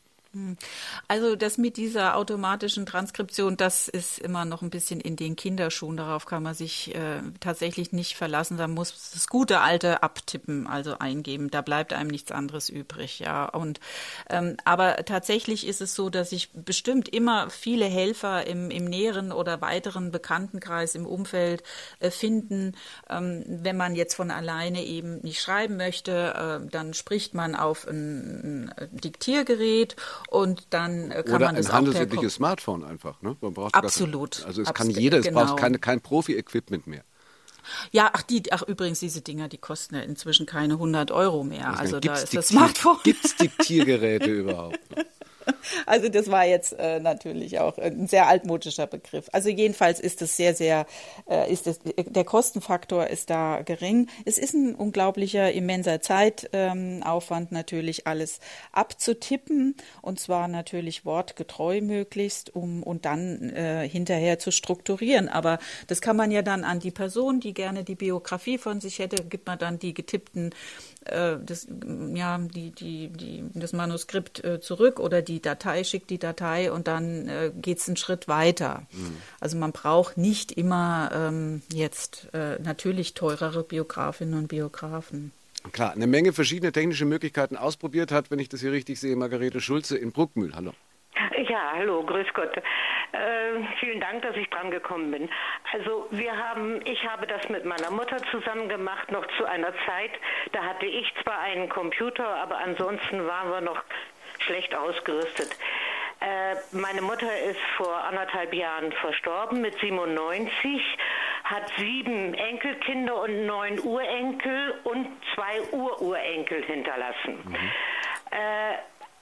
Also das mit dieser automatischen Transkription, das ist immer noch ein bisschen in den Kinderschuhen. Darauf kann man sich äh, tatsächlich nicht verlassen. Da muss das gute alte Abtippen, also eingeben. Da bleibt einem nichts anderes übrig, ja. Und ähm, aber tatsächlich ist es so, dass sich bestimmt immer viele Helfer im, im näheren oder weiteren Bekanntenkreis im Umfeld äh, finden. Ähm, wenn man jetzt von alleine eben nicht schreiben möchte, äh, dann spricht man auf ein, ein Diktiergerät. Und dann kann Oder man das ein handelsübliches Smartphone einfach. Ne? Man braucht Absolut. Gar, also es Absolut, kann jeder, es genau. braucht keine, kein Profi-Equipment mehr. Ja, ach, die, ach übrigens, diese Dinger, die kosten ja inzwischen keine hundert Euro mehr. Also, also da ist Diktier- das Smartphone. Gibt es Diktiergeräte überhaupt? Also das war jetzt äh, natürlich auch ein sehr altmodischer Begriff. Also jedenfalls ist es sehr, sehr, äh, ist es, der Kostenfaktor ist da gering. Es ist ein unglaublicher, immenser Zeitaufwand ähm, natürlich, alles abzutippen und zwar natürlich wortgetreu möglichst, um und dann äh, hinterher zu strukturieren. Aber das kann man ja dann an die Person, die gerne die Biografie von sich hätte, gibt man dann die getippten äh, das, ja, die, die, die, das Manuskript äh, zurück oder die Datei, schickt die Datei und dann äh, geht es einen Schritt weiter. Mhm. Also man braucht nicht immer ähm, jetzt äh, natürlich teurere Biografinnen und Biografen. Klar, eine Menge verschiedene technische Möglichkeiten ausprobiert hat, wenn ich das hier richtig sehe, Margarete Schulze in Bruckmühl. Hallo. Ja, hallo, grüß Gott. Äh, vielen Dank, dass ich dran gekommen bin. Also wir haben, ich habe das mit meiner Mutter zusammen gemacht, noch zu einer Zeit, da hatte ich zwar einen Computer, aber ansonsten waren wir noch schlecht ausgerüstet. Äh, meine Mutter ist vor anderthalb Jahren verstorben mit siebenundneunzig, hat sieben Enkelkinder und neun Urenkel und zwei Ururenkel hinterlassen. Mhm. Äh,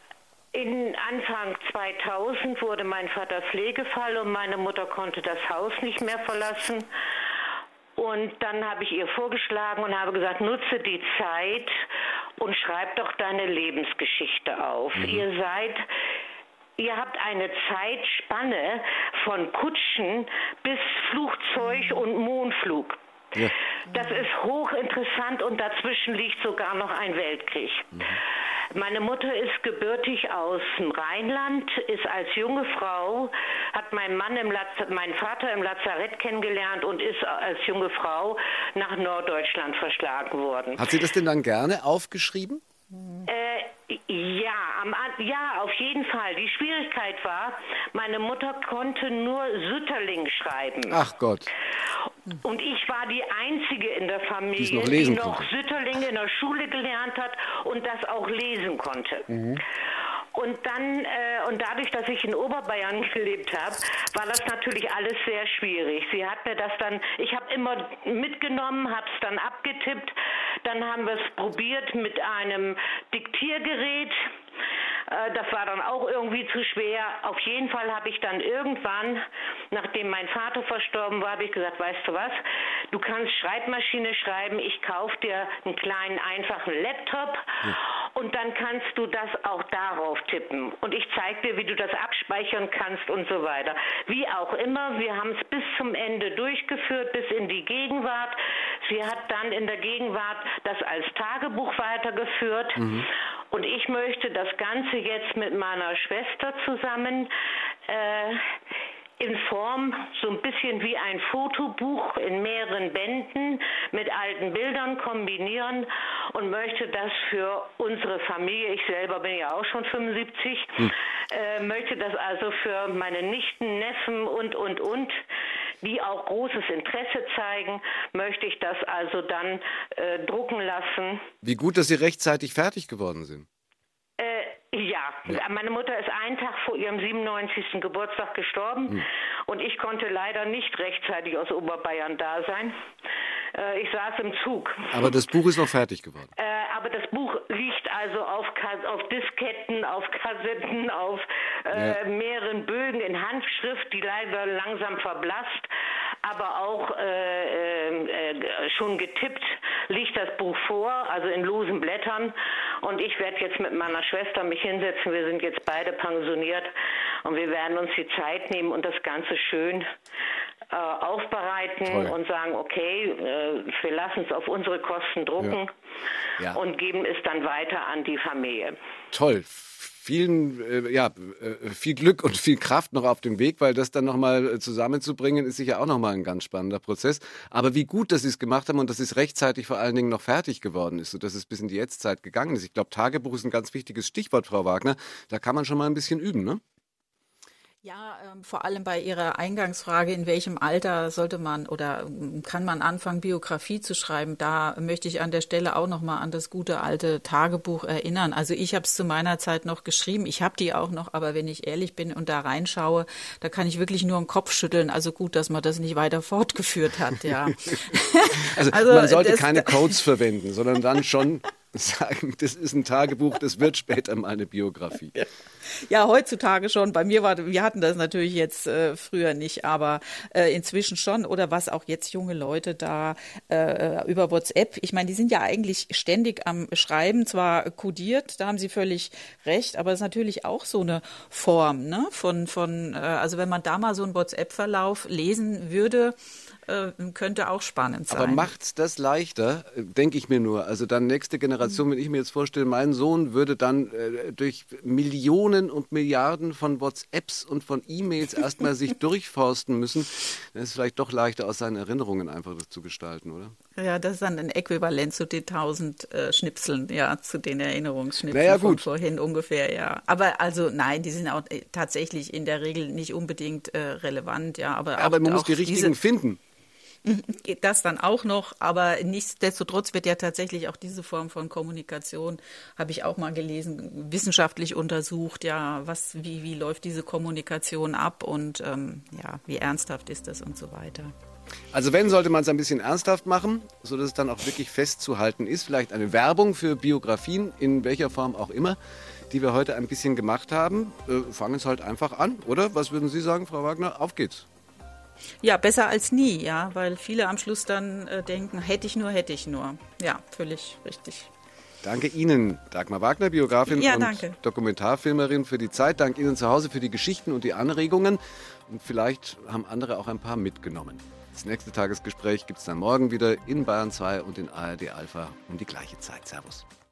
In Anfang zweitausend wurde mein Vater Pflegefall und meine Mutter konnte das Haus nicht mehr verlassen. Und dann habe ich ihr vorgeschlagen und habe gesagt, nutze die Zeit und schreib doch deine Lebensgeschichte auf. Mhm. Ihr seid... Ihr habt eine Zeitspanne von Kutschen bis Flugzeug und Mondflug. Ja. Das ist hochinteressant und dazwischen liegt sogar noch ein Weltkrieg. Mhm. Meine Mutter ist gebürtig aus dem Rheinland, ist als junge Frau, hat meinen Mann im Laz- meinen Vater im Lazarett kennengelernt und ist als junge Frau nach Norddeutschland verschlagen worden. Hat sie das denn dann gerne aufgeschrieben? Äh, ja, am, ja, auf jeden Fall. Die Schwierigkeit war, meine Mutter konnte nur Sütterling schreiben. Ach Gott. Und ich war die Einzige in der Familie, noch die noch konnte. Sütterling in der Schule gelernt hat und das auch lesen konnte. Mhm. Und dann, äh, und dadurch, dass ich in Oberbayern gelebt habe, war das natürlich alles sehr schwierig. Sie hat mir das dann, ich habe immer mitgenommen, habe es dann abgetippt, dann haben wir es probiert mit einem Diktiergerät. Das war dann auch irgendwie zu schwer. Auf jeden Fall habe ich dann irgendwann, nachdem mein Vater verstorben war, habe ich gesagt, weißt du was, du kannst Schreibmaschine schreiben, ich kaufe dir einen kleinen, einfachen Laptop ja. und dann kannst du das auch darauf tippen. Und ich zeige dir, wie du das abspeichern kannst und so weiter. Wie auch immer, wir haben es bis zum Ende durchgeführt, bis in die Gegenwart. Sie hat dann in der Gegenwart das als Tagebuch weitergeführt. Mhm. Und ich möchte das Ganze jetzt mit meiner Schwester zusammen äh, in Form so ein bisschen wie ein Fotobuch in mehreren Bänden mit alten Bildern kombinieren und möchte das für unsere Familie, ich selber bin ja auch schon fünfundsiebzig, hm. äh, möchte das also für meine Nichten, Neffen und, und, und, die auch großes Interesse zeigen, möchte ich das also dann äh, drucken lassen. Wie gut, dass Sie rechtzeitig fertig geworden sind. Äh, ja. ja, meine Mutter ist einen Tag vor ihrem siebenundneunzigsten Geburtstag gestorben hm. und ich konnte leider nicht rechtzeitig aus Oberbayern da sein. Äh, ich saß im Zug. Aber das Buch ist noch fertig geworden? Äh, aber das Buch liegt also auf, auf Disketten, auf Kassetten, auf äh, ja. mehreren Bögen in Handschrift, die leider langsam verblasst, aber auch äh, äh, schon getippt liegt das Buch vor, also in losen Blättern. Und ich werde jetzt mit meiner Schwester mich hinsetzen. Wir sind jetzt beide pensioniert und wir werden uns die Zeit nehmen und das Ganze schön äh, aufbereiten Toll. Und sagen, okay, äh, wir lassen es auf unsere Kosten drucken ja. Ja. und geben es dann weiter an die Familie. Toll. Vielen, äh, ja, äh, viel Glück und viel Kraft noch auf dem Weg, weil das dann nochmal zusammenzubringen, ist sicher auch nochmal ein ganz spannender Prozess. Aber wie gut, dass Sie es gemacht haben und dass es rechtzeitig vor allen Dingen noch fertig geworden ist, sodass es bis in die Jetztzeit gegangen ist. Ich glaube, Tagebuch ist ein ganz wichtiges Stichwort, Frau Wagner. Da kann man schon mal ein bisschen üben, ne? Ja, ähm, vor allem bei Ihrer Eingangsfrage, in welchem Alter sollte man oder kann man anfangen, Biografie zu schreiben, da möchte ich an der Stelle auch nochmal an das gute alte Tagebuch erinnern. Also ich habe es zu meiner Zeit noch geschrieben, ich habe die auch noch, aber wenn ich ehrlich bin und da reinschaue, da kann ich wirklich nur den Kopf schütteln. Also gut, dass man das nicht weiter fortgeführt hat, ja. also, also man sollte keine Codes verwenden, sondern dann schon sagen, das ist ein Tagebuch, das wird später mal eine Biografie. Ja, heutzutage schon. Bei mir war, wir hatten das natürlich jetzt äh, früher nicht, aber äh, inzwischen schon. Oder was auch jetzt junge Leute da äh, über WhatsApp. Ich meine, die sind ja eigentlich ständig am Schreiben, zwar kodiert, da haben Sie völlig recht, aber es ist natürlich auch so eine Form, ne? Von, von, äh, also wenn man da mal so einen WhatsApp-Verlauf lesen würde, könnte auch spannend sein. Aber macht's das leichter, denke ich mir nur. Also dann nächste Generation, mhm. wenn ich mir jetzt vorstelle, mein Sohn würde dann äh, durch Millionen und Milliarden von WhatsApps und von E-Mails erstmal sich durchforsten müssen, dann ist es vielleicht doch leichter, aus seinen Erinnerungen einfach das zu gestalten, oder? Ja, das ist dann ein Äquivalent zu den tausend äh, Schnipseln, ja, zu den Erinnerungsschnipseln naja, von vorhin ungefähr, ja. Aber also nein, die sind auch äh, tatsächlich in der Regel nicht unbedingt äh, relevant, ja. Aber, aber auch, man muss auch die richtigen diese, finden. Geht das dann auch noch, aber nichtsdestotrotz wird ja tatsächlich auch diese Form von Kommunikation, habe ich auch mal gelesen, wissenschaftlich untersucht, ja, was, wie, wie läuft diese Kommunikation ab und ähm, ja, wie ernsthaft ist das und so weiter. Also wenn, sollte man es ein bisschen ernsthaft machen, sodass es dann auch wirklich festzuhalten ist. Vielleicht eine Werbung für Biografien, in welcher Form auch immer, die wir heute ein bisschen gemacht haben. Äh, fangen es halt einfach an, oder? Was würden Sie sagen, Frau Wagner? Auf geht's. Ja, besser als nie, ja, weil viele am Schluss dann äh, denken, hätte ich nur, hätte ich nur. Ja, völlig richtig. Danke Ihnen, Dagmar Wagner, Biografin ja, und danke. Dokumentarfilmerin, für die Zeit. Dank Ihnen zu Hause für die Geschichten und die Anregungen. Und vielleicht haben andere auch ein paar mitgenommen. Das nächste Tagesgespräch gibt es dann morgen wieder in Bayern zwei und in A R D Alpha um die gleiche Zeit. Servus.